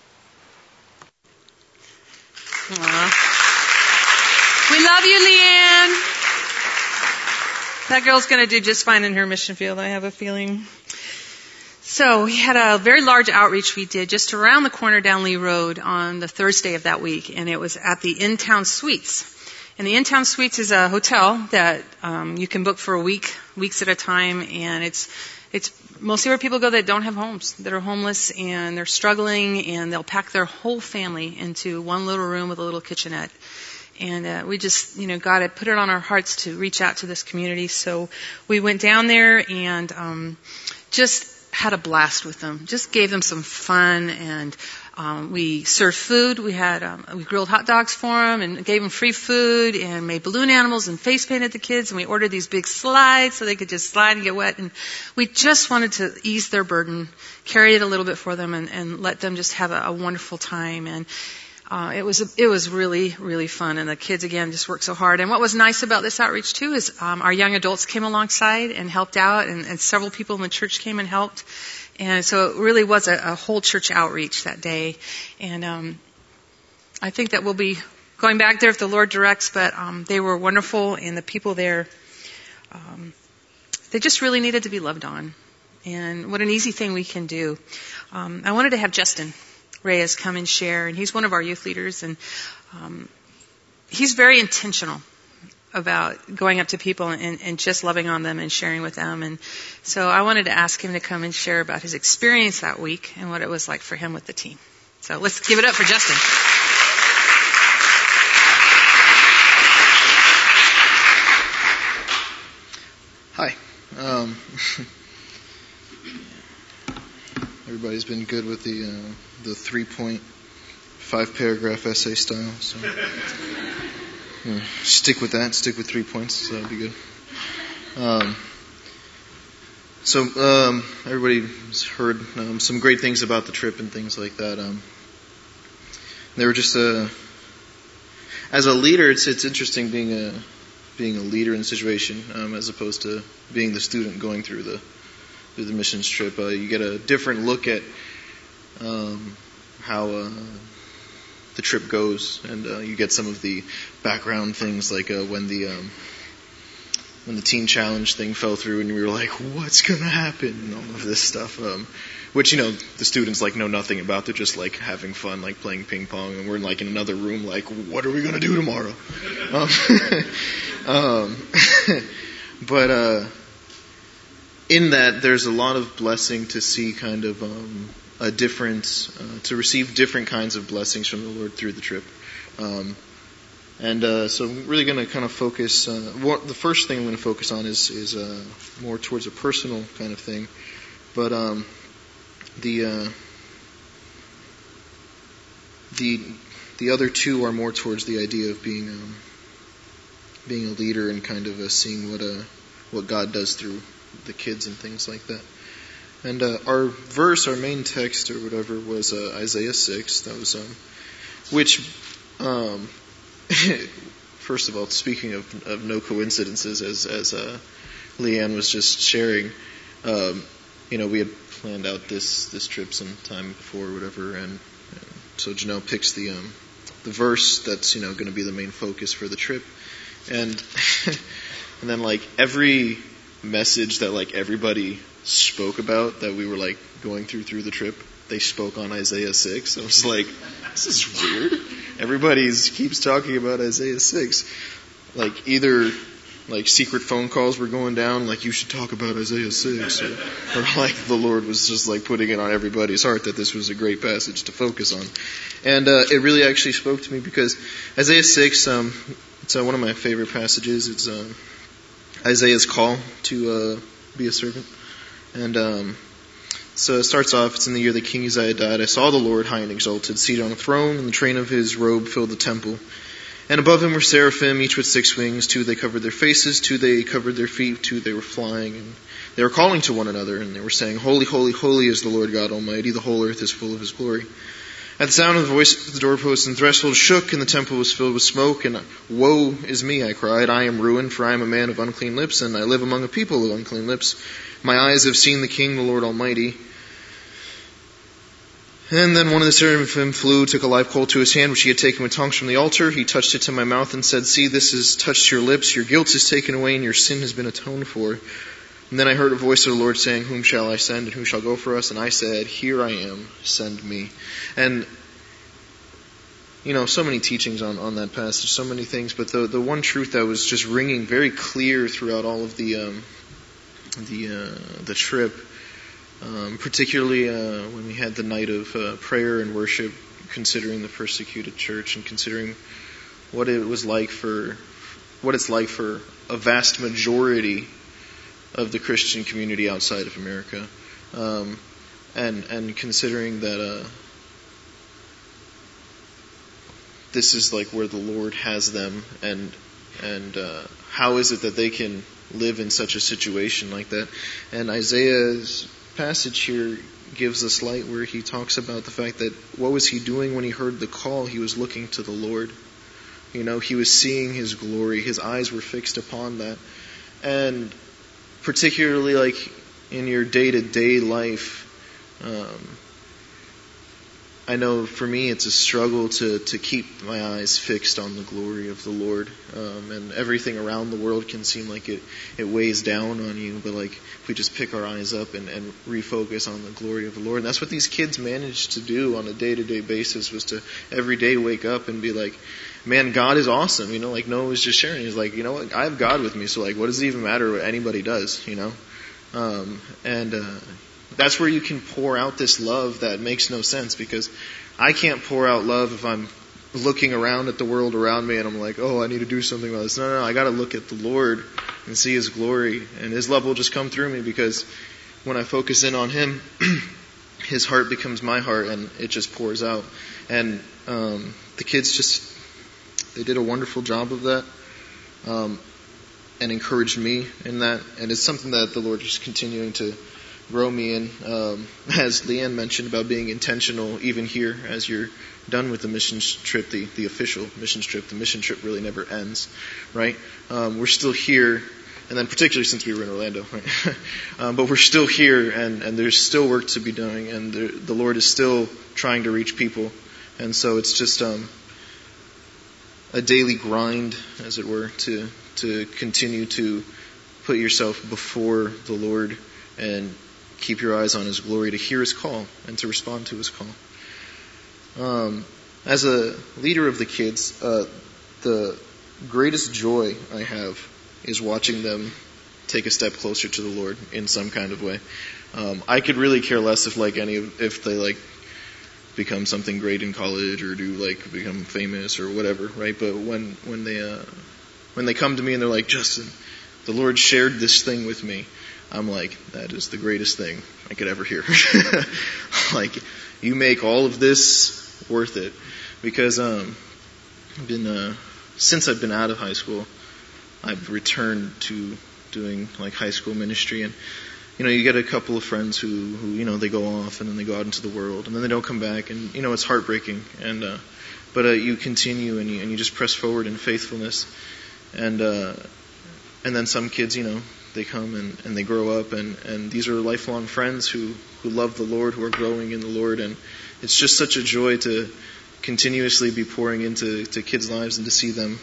Aww. We love you, Leanne. That girl's going to do just fine in her mission field, I have a feeling. So we had a very large outreach we did just around the corner down Lee Road on the Thursday of that week, and it was at the In-Town Suites. And the In-Town Suites is a hotel that you can book for weeks at a time, and it's mostly where people go that don't have homes, that are homeless, and they're struggling, and they'll pack their whole family into one little room with a little kitchenette. And we just, God had put it on our hearts to reach out to this community. So we went down there and just had a blast with them. Just gave them some fun, and we served food. We grilled hot dogs for them and gave them free food, and made balloon animals and face painted the kids. And we ordered these big slides so they could just slide and get wet. And we just wanted to ease their burden, carry it a little bit for them, and let them just have a wonderful time. And it was really, really fun, and the kids again just worked so hard. And what was nice about this outreach too is our young adults came alongside and helped out, and several people in the church came and helped. And so it really was a whole church outreach that day. And I think that we'll be going back there if the Lord directs. But they were wonderful, and the people there, they just really needed to be loved on. And what an easy thing we can do. I wanted to have Justin Reyes come and share, and he's one of our youth leaders, and he's very intentional about going up to people and just loving on them and sharing with them. And so I wanted to ask him to come and share about his experience that week and what it was like for him with the team. So let's give it up for Justin. Hi. Everybody's been good with the 3-point, 5-paragraph essay style. So stick with that. Stick with 3 points. So that'll be good. Everybody's heard some great things about the trip and things like that. They were just as a leader, it's interesting being a leader in the situation as opposed to being the student going through the missions trip. You get a different look at how the trip goes, and you get some of the background things, like when the teen challenge thing fell through, and we were like, "What's gonna happen?" and all of this stuff, which the students know nothing about. They're just having fun, playing ping pong, and we're in another room, "What are we gonna do tomorrow?" But in that, there's a lot of blessing to see kind of a difference, to receive different kinds of blessings from the Lord through the trip. So I'm really going to kind of focus, the first thing I'm going to focus on is more towards a personal kind of thing. But the other two are more towards the idea of being a leader and kind of seeing what God does through the kids and things like that. And our main text or whatever was Isaiah 6. That was which first of all, speaking of no coincidences, as Leanne was just sharing, we had planned out this trip some time before or whatever, and so Janelle picks the verse that's going to be the main focus for the trip, and and then every message that everybody spoke about that we were going through the trip, they spoke on Isaiah 6. I was like, this is weird. Everybody keeps talking about Isaiah 6. Like either like secret phone calls were going down, like you should talk about Isaiah 6, or like the Lord was just like putting it on everybody's heart that this was a great passage to focus on. And it really actually spoke to me because Isaiah 6, it's one of my favorite passages. It's Isaiah's call to be a servant. And so it starts off, it's in the year that King Uzziah died. I saw the Lord high and exalted, seated on a throne, and the train of his robe filled the temple. And above him were seraphim, each with 6 wings. 2 they covered their faces, 2 they covered their feet, 2 they were flying. And they were calling to one another, and they were saying, Holy, holy, holy is the Lord God Almighty. The whole earth is full of his glory. At the sound of the voice of the doorposts and threshold shook, and the temple was filled with smoke. And woe is me, I cried. I am ruined, for I am a man of unclean lips, and I live among a people of unclean lips. My eyes have seen the King, the Lord Almighty. And then one of the seraphim flew, took a live coal to his hand, which he had taken with tongs from the altar. He touched it to my mouth and said, See, this has touched your lips. Your guilt is taken away, and your sin has been atoned for. And then I heard a voice of the Lord saying, Whom shall I send, and who shall go for us? And I said, Here I am, send me. And, so many teachings on that passage, so many things. But the one truth that was just ringing very clear throughout all of the trip, particularly when we had the night of prayer and worship, considering the persecuted church and considering what it's like for a vast majority of the Christian community outside of America, and considering that this is like where the Lord has them, and how is it that they can live in such a situation like that? And Isaiah's passage here gives us light where he talks about the fact that what was he doing when he heard the call? He was looking to the Lord. He was seeing his glory. His eyes were fixed upon that. And particularly like in your day-to-day life, I know for me it's a struggle to keep my eyes fixed on the glory of the Lord. And everything around the world can seem like it weighs down on you. But like if we just pick our eyes up and refocus on the glory of the Lord. And that's what these kids managed to do on a day-to-day basis, was to every day wake up and be like, man, God is awesome. Like Noah was just sharing. He's like, what? I have God with me. So like, what does it even matter what anybody does, that's where you can pour out this love that makes no sense, because I can't pour out love if I'm looking around at the world around me and I'm like, oh, I need to do something about this. No, I got to look at the Lord and see His glory, and His love will just come through me, because when I focus in on Him, His heart becomes my heart, and it just pours out. And the kids they did a wonderful job of that, and encouraged me in that. And it's something that the Lord is continuing to grow me in, as Leanne mentioned about being intentional even here as you're done with the missions trip, the official missions trip. The mission trip really never ends, right? We're still here, and then particularly since we were in Orlando, right? But we're still here, and there's still work to be done, and the Lord is still trying to reach people. And so it's just a daily grind, as it were, to continue to put yourself before the Lord and keep your eyes on His glory, to hear His call and to respond to His call. As a leader of the kids, the greatest joy I have is watching them take a step closer to the Lord in some kind of way. I could really care less if they become something great in college or become famous or whatever, right? But when they come to me and they're like, Justin, the Lord shared this thing with me, I'm like, that is the greatest thing I could ever hear. Like, you make all of this worth it. Because since I've been out of high school, I've returned to doing high school ministry, and you get a couple of friends who they go off and then they go out into the world and then they don't come back, and it's heartbreaking. And but you continue and you just press forward in faithfulness, and then some kids they come and they grow up, and these are lifelong friends who love the Lord, who are growing in the Lord, and it's just such a joy to continuously be pouring into kids' lives and to see them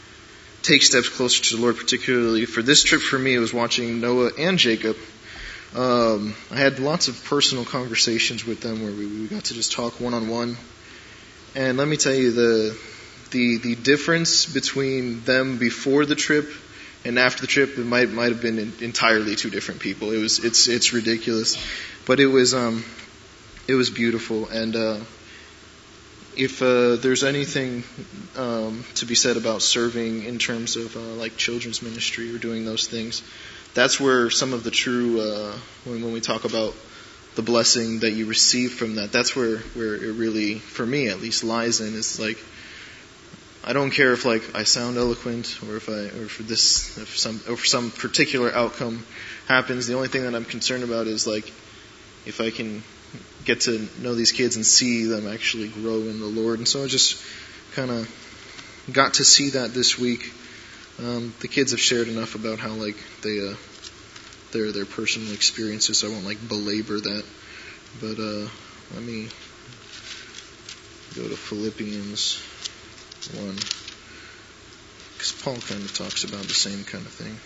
take steps closer to the Lord. Particularly for this trip, for me, it was watching Noah and Jacob I had lots of personal conversations with them where we got to just talk one-on-one. And let me tell you, the difference between them before the trip and after the trip, it might have been entirely two different people. It's ridiculous, but it was beautiful. And if there's anything to be said about serving in terms of like children's ministry or doing those things, that's where some of the true when we talk about the blessing that you receive from that's where it really, for me at least, lies in. Is like, I don't care if like I sound eloquent or if some particular outcome happens. The only thing that I'm concerned about is like if I can get to know these kids and see them actually grow in the Lord. And so I just kind of got to see that this week. The kids have shared enough about how like their personal experiences, so I won't like belabor that. But let me go to Philippians 1, because Paul kind of talks about the same kind of thing.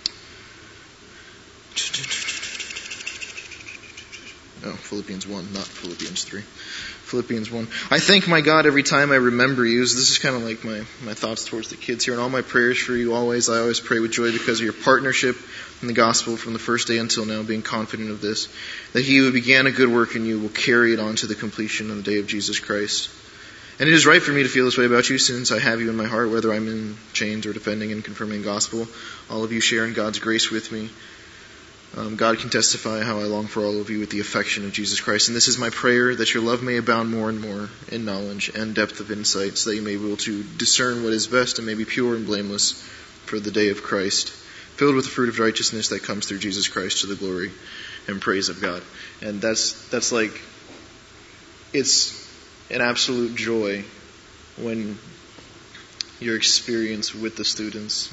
Oh, Philippians 1, not Philippians 3. Philippians 1. I thank my God every time I remember you. This is kind of like my thoughts towards the kids here. And all my prayers for you always, I always pray with joy because of your partnership in the gospel from the first day until now, being confident of this, that he who began a good work in you will carry it on to the completion on the day of Jesus Christ. And it is right for me to feel this way about you, since I have you in my heart, whether I'm in chains or defending and confirming the gospel. All of you share in God's grace with me. God can testify how I long for all of you with the affection of Jesus Christ. And this is my prayer, that your love may abound more and more in knowledge and depth of insight, so that you may be able to discern what is best and may be pure and blameless for the day of Christ, filled with the fruit of righteousness that comes through Jesus Christ to the glory and praise of God. And that's like, it's an absolute joy when your experience with the students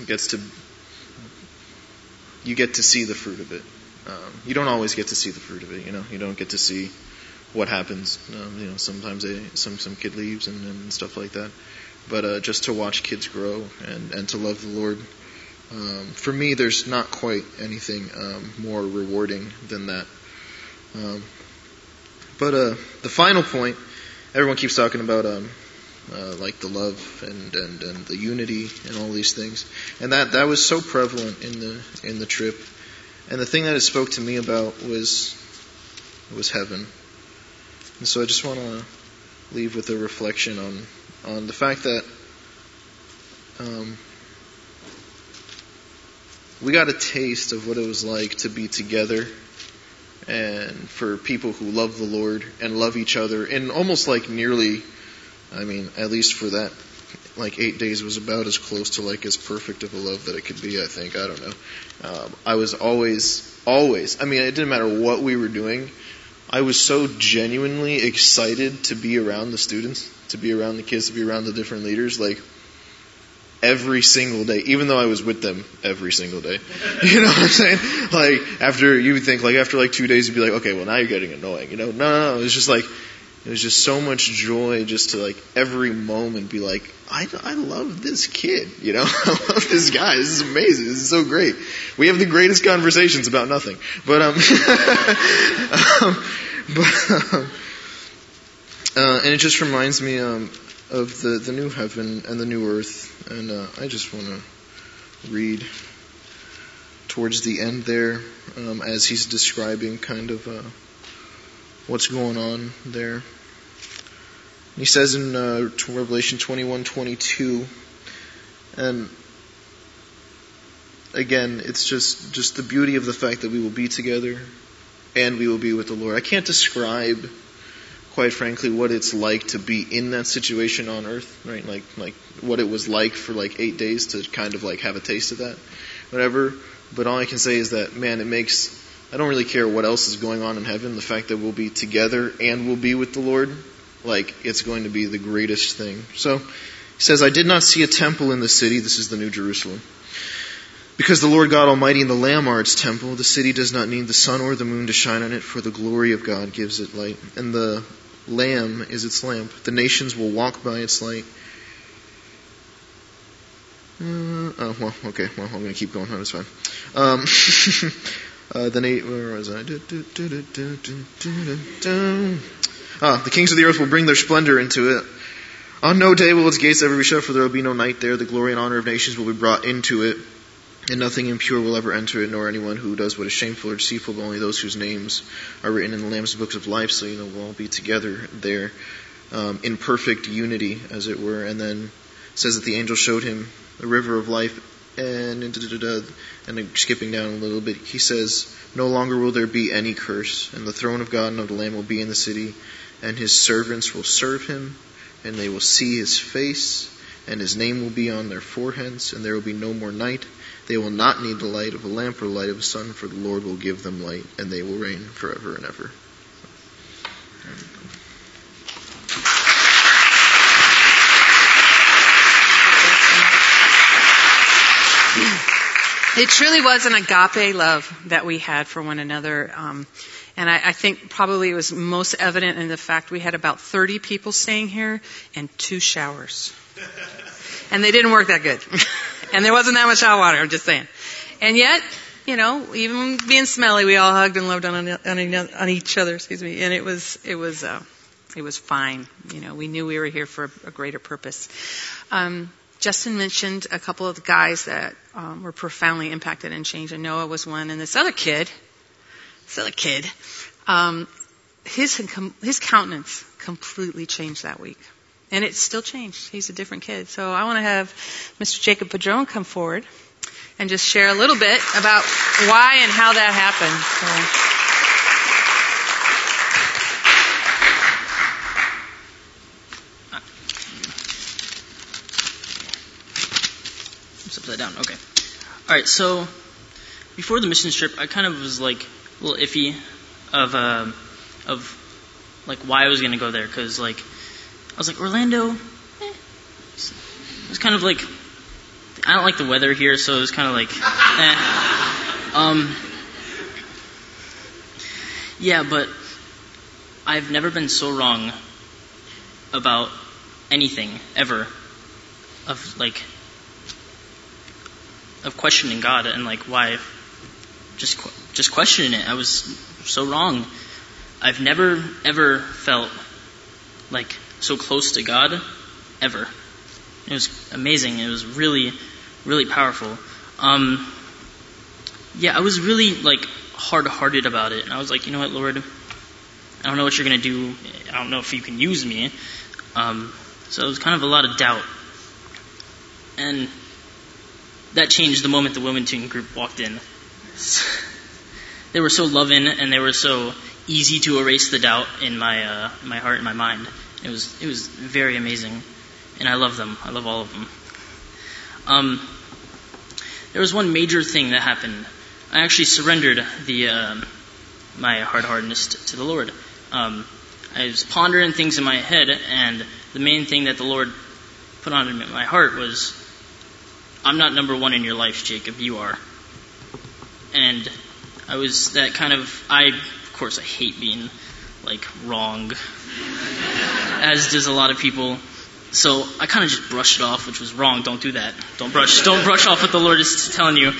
you get to see the fruit of it. You don't always get to see the fruit of it, you know. You don't get to see what happens. Sometimes some kid leaves and stuff like that. But just to watch kids grow and to love the Lord, for me, there's not quite anything more rewarding than that. But the final point, everyone keeps talking about like the love and the unity and all these things, and that was so prevalent in the trip. And the thing that it spoke to me about was heaven. And so I just want to leave with a reflection on the fact that we got a taste of what it was like to be together, and for people who love the Lord and love each other, and almost like nearly, at least for that, like 8 days was about as close to like as perfect of a love that it could be, I think. I don't know. I was always, it didn't matter what we were doing, I was so genuinely excited to be around the students, to be around the kids, to be around the different leaders, like every single day, even though I was with them every single day. You know what I'm saying? Like, after 2 days, you'd be like, okay, well, now you're getting annoying. You know? No. It was just so much joy just to like every moment be like, I love this kid, you know? I love this guy. This is amazing. This is so great. We have the greatest conversations about nothing. But, and it just reminds me, of the new heaven and the new earth. And, I just want to read towards the end there, as he's describing kind of, what's going on there. He says in Revelation 21:22, and again, it's just the beauty of the fact that we will be together and we will be with the Lord. I can't describe, quite frankly, what it's like to be in that situation on earth, right? Like what it was like for like 8 days to kind of like have a taste of that, whatever. But all I can say is that, man, I don't really care what else is going on in heaven. The fact that we'll be together and we'll be with the Lord, like, it's going to be the greatest thing. So, he says, I did not see a temple in the city. This is the New Jerusalem. Because the Lord God Almighty and the Lamb are its temple. The city does not need the sun or the moon to shine on it, for the glory of God gives it light. And the Lamb is its lamp. The nations will walk by its light. I'm going to keep going. No, it's fine. Where was I? The kings of the earth will bring their splendor into it. On no day will its gates ever be shut, for there will be no night there. The glory and honor of nations will be brought into it, and nothing impure will ever enter it, nor anyone who does what is shameful or deceitful, but only those whose names are written in the Lamb's books of life. So, we'll all be together there in perfect unity, as it were. And then it says that the angel showed him the river of life, and skipping down a little bit, he says, no longer will there be any curse, and the throne of God and of the Lamb will be in the city, and his servants will serve him, and they will see his face, and his name will be on their foreheads, and there will be no more night. They will not need the light of a lamp or the light of a sun, for the Lord will give them light, and they will reign forever and ever. It truly was an agape love that we had for one another. And I think probably it was most evident in the fact we had about 30 people staying here and 2 showers. And they didn't work that good. And there wasn't that much hot water, I'm just saying. And yet, even being smelly, we all hugged and loved on each other, and it was fine. We knew we were here for a greater purpose. Justin mentioned a couple of the guys that were profoundly impacted and changed, and Noah was one. And this other kid, his countenance completely changed that week. And it's still changed. He's a different kid. So I want to have Mr. Jacob Padron come forward and just share a little bit about why and how that happened. It's upside down. Okay. All right. So before the mission trip, I kind of was like a little iffy of like why I was going to go there, because I was like, Orlando. It was kind of like, I don't like the weather here, so it was kind of like, yeah, but I've never been so wrong about anything ever, of questioning God and why, just questioning it. I was so wrong. I've never ever felt so close to God ever. It was amazing. It was really, really powerful. Yeah, I was really hard-hearted about it, and I was like, you know what, Lord, I don't know what you're going to do. I don't know if you can use me. So it was kind of a lot of doubt. And that changed the moment the women team group walked in. They were so loving, and they were so easy to erase the doubt in my heart and my mind. It was very amazing, and I love them. I love all of them. There was one major thing that happened. I actually surrendered my hard-heartedness to the Lord. I was pondering things in my head, and the main thing that the Lord put on in my heart was, I'm not number one in your life, Jacob, you are. And I was that kind of, of course I hate being wrong, as does a lot of people. So I kind of just brushed it off, which was wrong. Don't do that. Don't brush off what the Lord is telling you.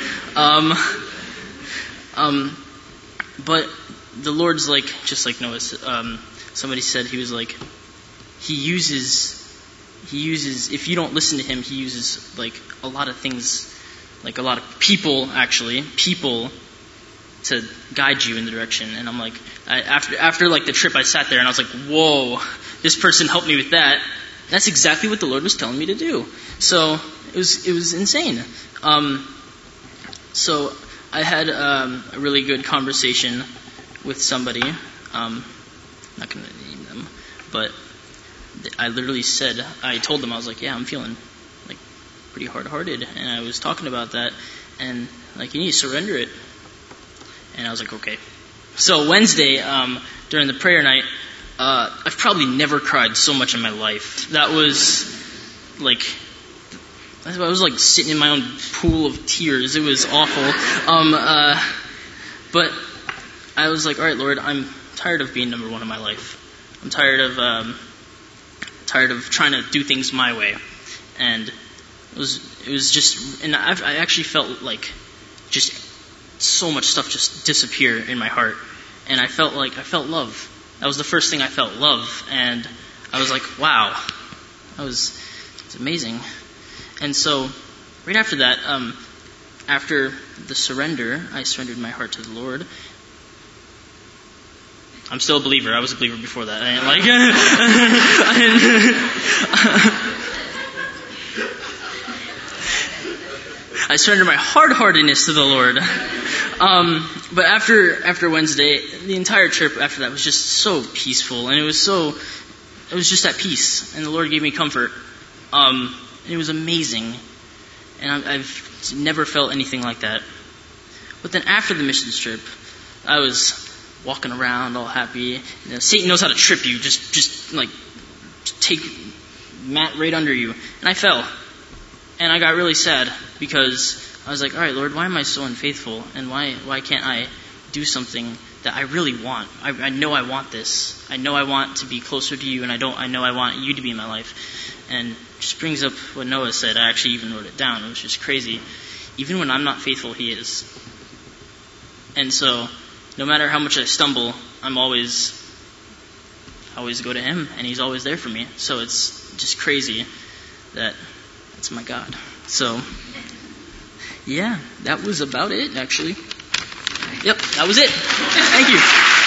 But the Lord's just like Noah. Somebody said he was he uses. If you don't listen to him, he uses a lot of things, a lot of people to guide you in the direction. And I'm after the trip, I sat there and I was like, whoa, this person helped me with that. That's exactly what the Lord was telling me to do. So it was insane. So I had a really good conversation with somebody. I'm not going to name them, but I literally I told them, I was like, yeah, I'm feeling pretty hard-hearted, and I was talking about that, and you need to surrender it. And I was like, okay. So Wednesday, during the prayer night, I've probably never cried so much in my life. That was I was sitting in my own pool of tears. It was awful. But I was like, all right, Lord, I'm tired of being number one in my life. I'm tired of trying to do things my way. And it was just, and I actually felt just so much stuff just disappear in my heart. And I felt love. That was the first thing I felt, love. And I was like, wow, it's amazing. And so right after that, after the surrender, I surrendered my heart to the Lord. I'm still a believer. I was a believer before that. I I surrendered my hard-heartedness to the Lord. But after Wednesday, the entire trip after that was just so peaceful, and it was just at peace, and the Lord gave me comfort. It was amazing, and I've never felt anything like that. But then after the missions trip, I was walking around all happy. You know, Satan knows how to trip you, just take Matt right under you, and I fell. And I got really sad because I was like, all right, Lord, why am I so unfaithful? And why can't I do something that I really want? I know I want this. I know I want to be closer to you, and I know I want you to be in my life. And it just brings up what Noah said. I actually even wrote it down. It was just crazy. Even when I'm not faithful, he is. And so no matter how much I stumble, I always go to him, and he's always there for me. So it's just crazy that that's my God. So, yeah, that was about it, actually. Yep, that was it. Thank you.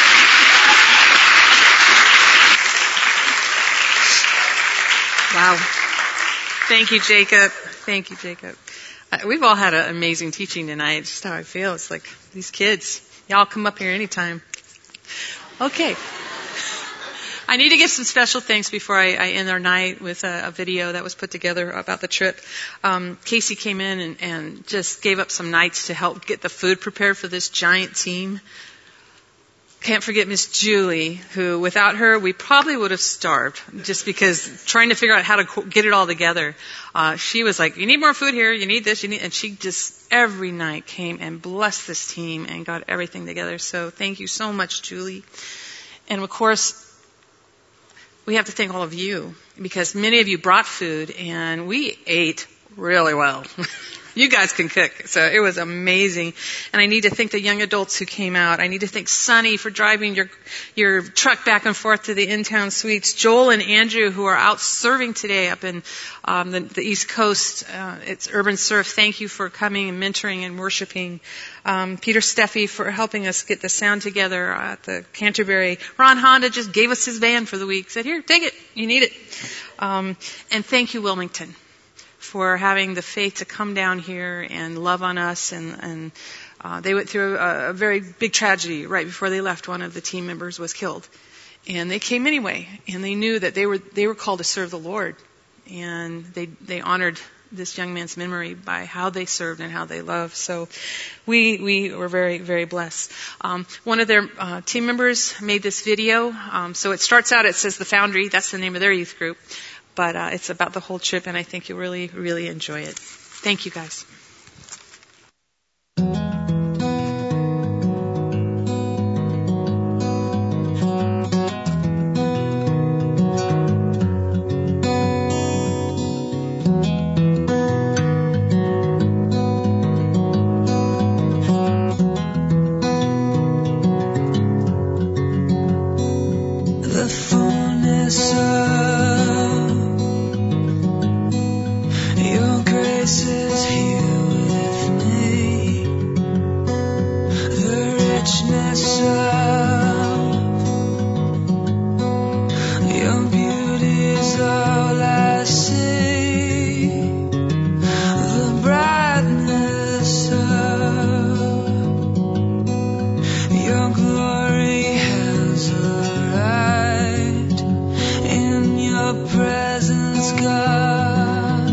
Wow. Thank you, Jacob. Thank you, Jacob. We've all had an amazing teaching tonight. It's just how I feel. It's like these kids. Y'all come up here anytime. Okay. I need to give some special thanks before I end our night with a video that was put together about the trip. Casey came in and just gave up some nights to help get the food prepared for this giant team. Can't forget Miss Julie, who without her we probably would have starved, just because trying to figure out how to get it all together. She was like, you need more food here, you need this, and she just every night came and blessed this team and got everything together. So thank you so much, Julie. And of course, we have to thank all of you, because many of you brought food and we ate really well. You guys can cook, so it was amazing. And I need to thank the young adults who came out. I need to thank Sonny for driving your truck back and forth to the in-town suites. Joel and Andrew, who are out serving today up in the East Coast. It's Urban Surf. Thank you for coming and mentoring and worshiping. Peter Steffi for helping us get the sound together at the Canterbury. Ron Honda just gave us his van for the week. Said, here, take it. You need it. And thank you, Wilmington, for having the faith to come down here and love on us. And they went through a very big tragedy right before they left. One of the team members was killed. And they came anyway. And they knew that they were called to serve the Lord. And they honored this young man's memory by how they served and how they loved. So we were very, very blessed. One of their team members made this video. So it starts out, it says The Foundry. That's the name of their youth group. But it's about the whole trip, and I think you'll really, really enjoy it. Thank you, guys. The fullness of your grace is here with me. The richness of your beauty is all I see. The brightness of your glory has arrived. In your presence, God,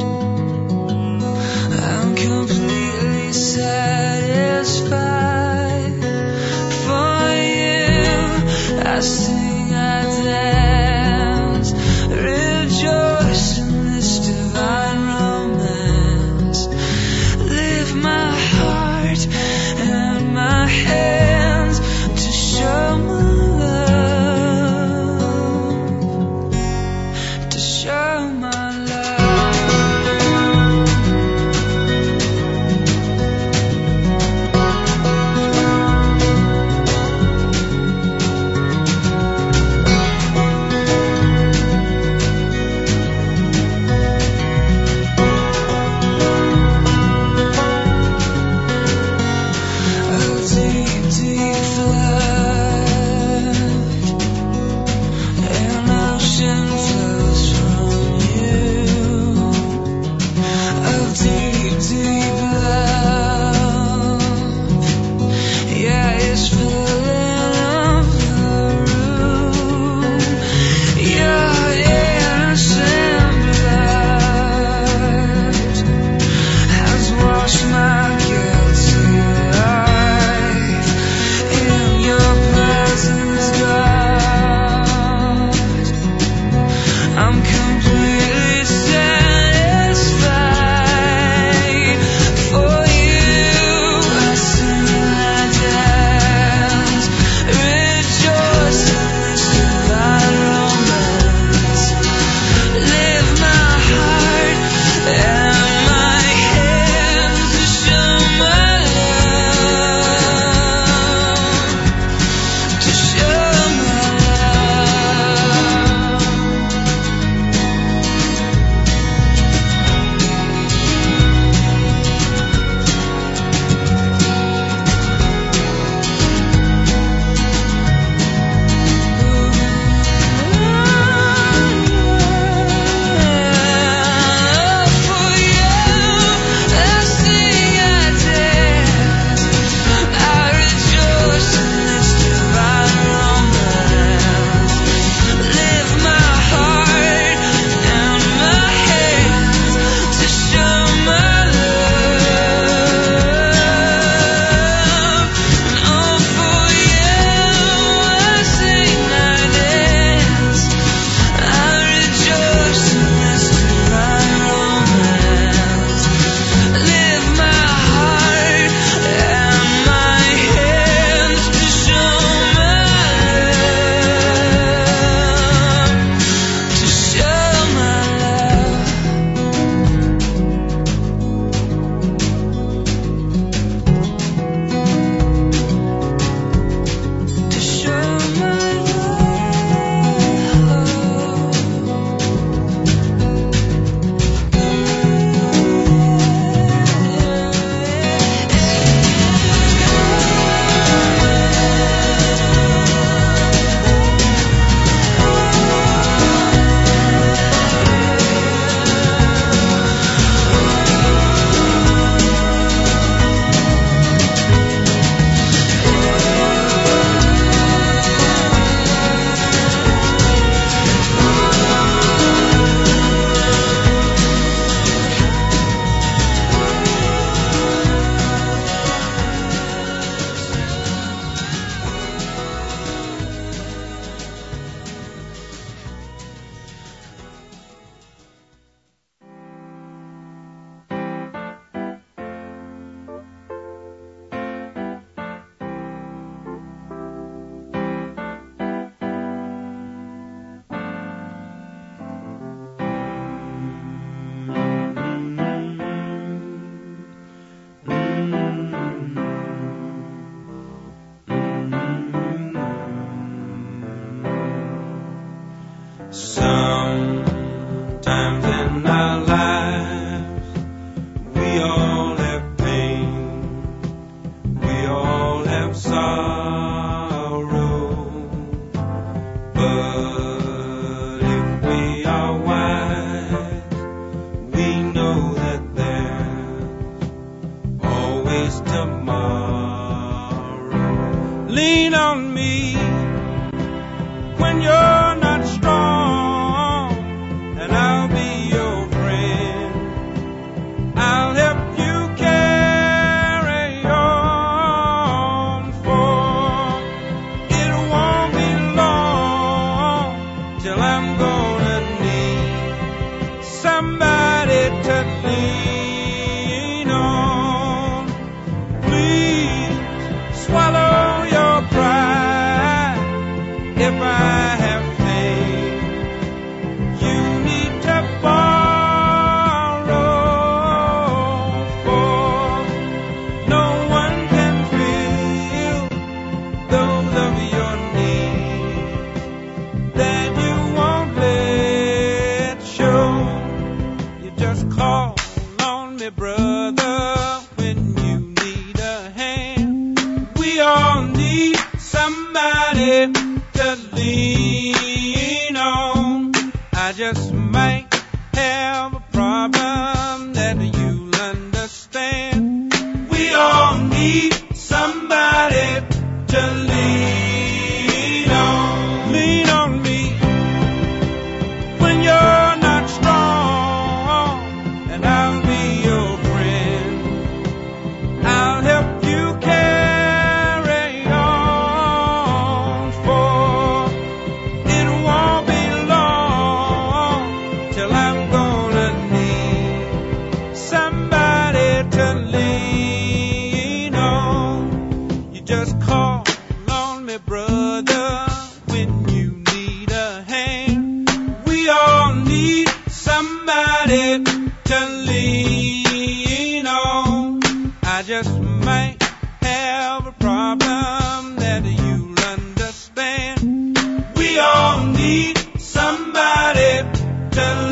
I'm completely satisfied. For you, I sing, I dance, rejoice in this divine romance. Lift my heart and my hands to show my love, to show my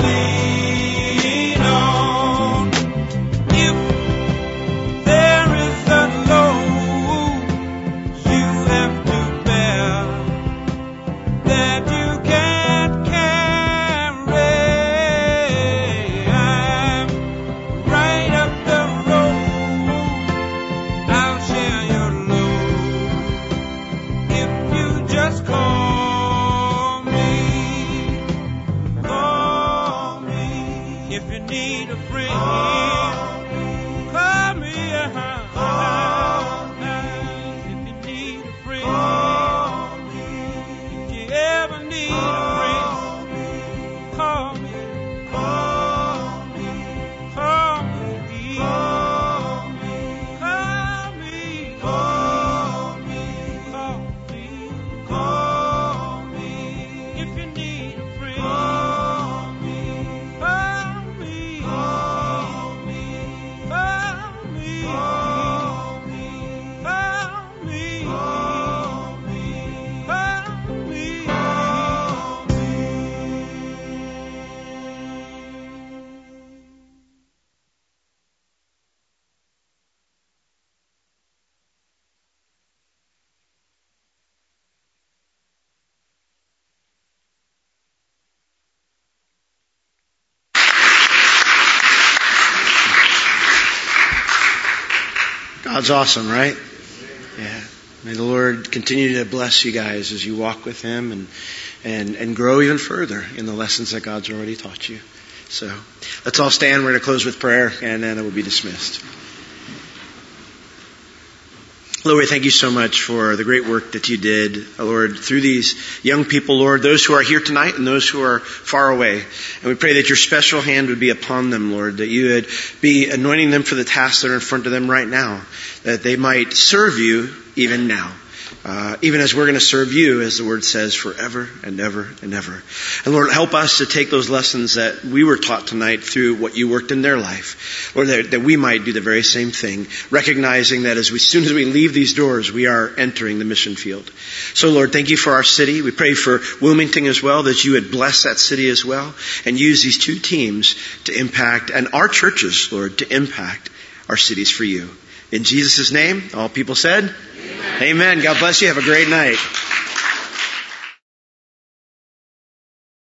lean on. If there is a load you have to bear that you can't carry, I'm right up the road. I'll share your load if you just call me. Call me if you need a friend. Call me. If you need a friend. If you ever need a friend, call me. Call me. Call me. Call me. Call me. Call me. Call me. Call me. If you need a friend, call me. Call me. Call me. Call me. Call me. Call me. Call me. Call me. God's awesome, right? Yeah. May the Lord continue to bless you guys as you walk with Him and grow even further in the lessons that God's already taught you. So let's all stand. We're going to close with prayer, and then it will be dismissed. Lord, we thank you so much for the great work that you did, Lord, through these young people, Lord, those who are here tonight and those who are far away. And we pray that your special hand would be upon them, Lord, that you would be anointing them for the tasks that are in front of them right now, that they might serve you even now. Even as we're going to serve you, as the word says, forever and ever and ever. And Lord, help us to take those lessons that we were taught tonight through what you worked in their life. Lord, that we might do the very same thing, recognizing that as soon as we leave these doors, we are entering the mission field. So Lord, thank you for our city. We pray for Wilmington as well, that you would bless that city as well, and use these two teams to impact, and our churches, Lord, to impact our cities for you. In Jesus' name, all people said, Amen. God bless you. Have a great night.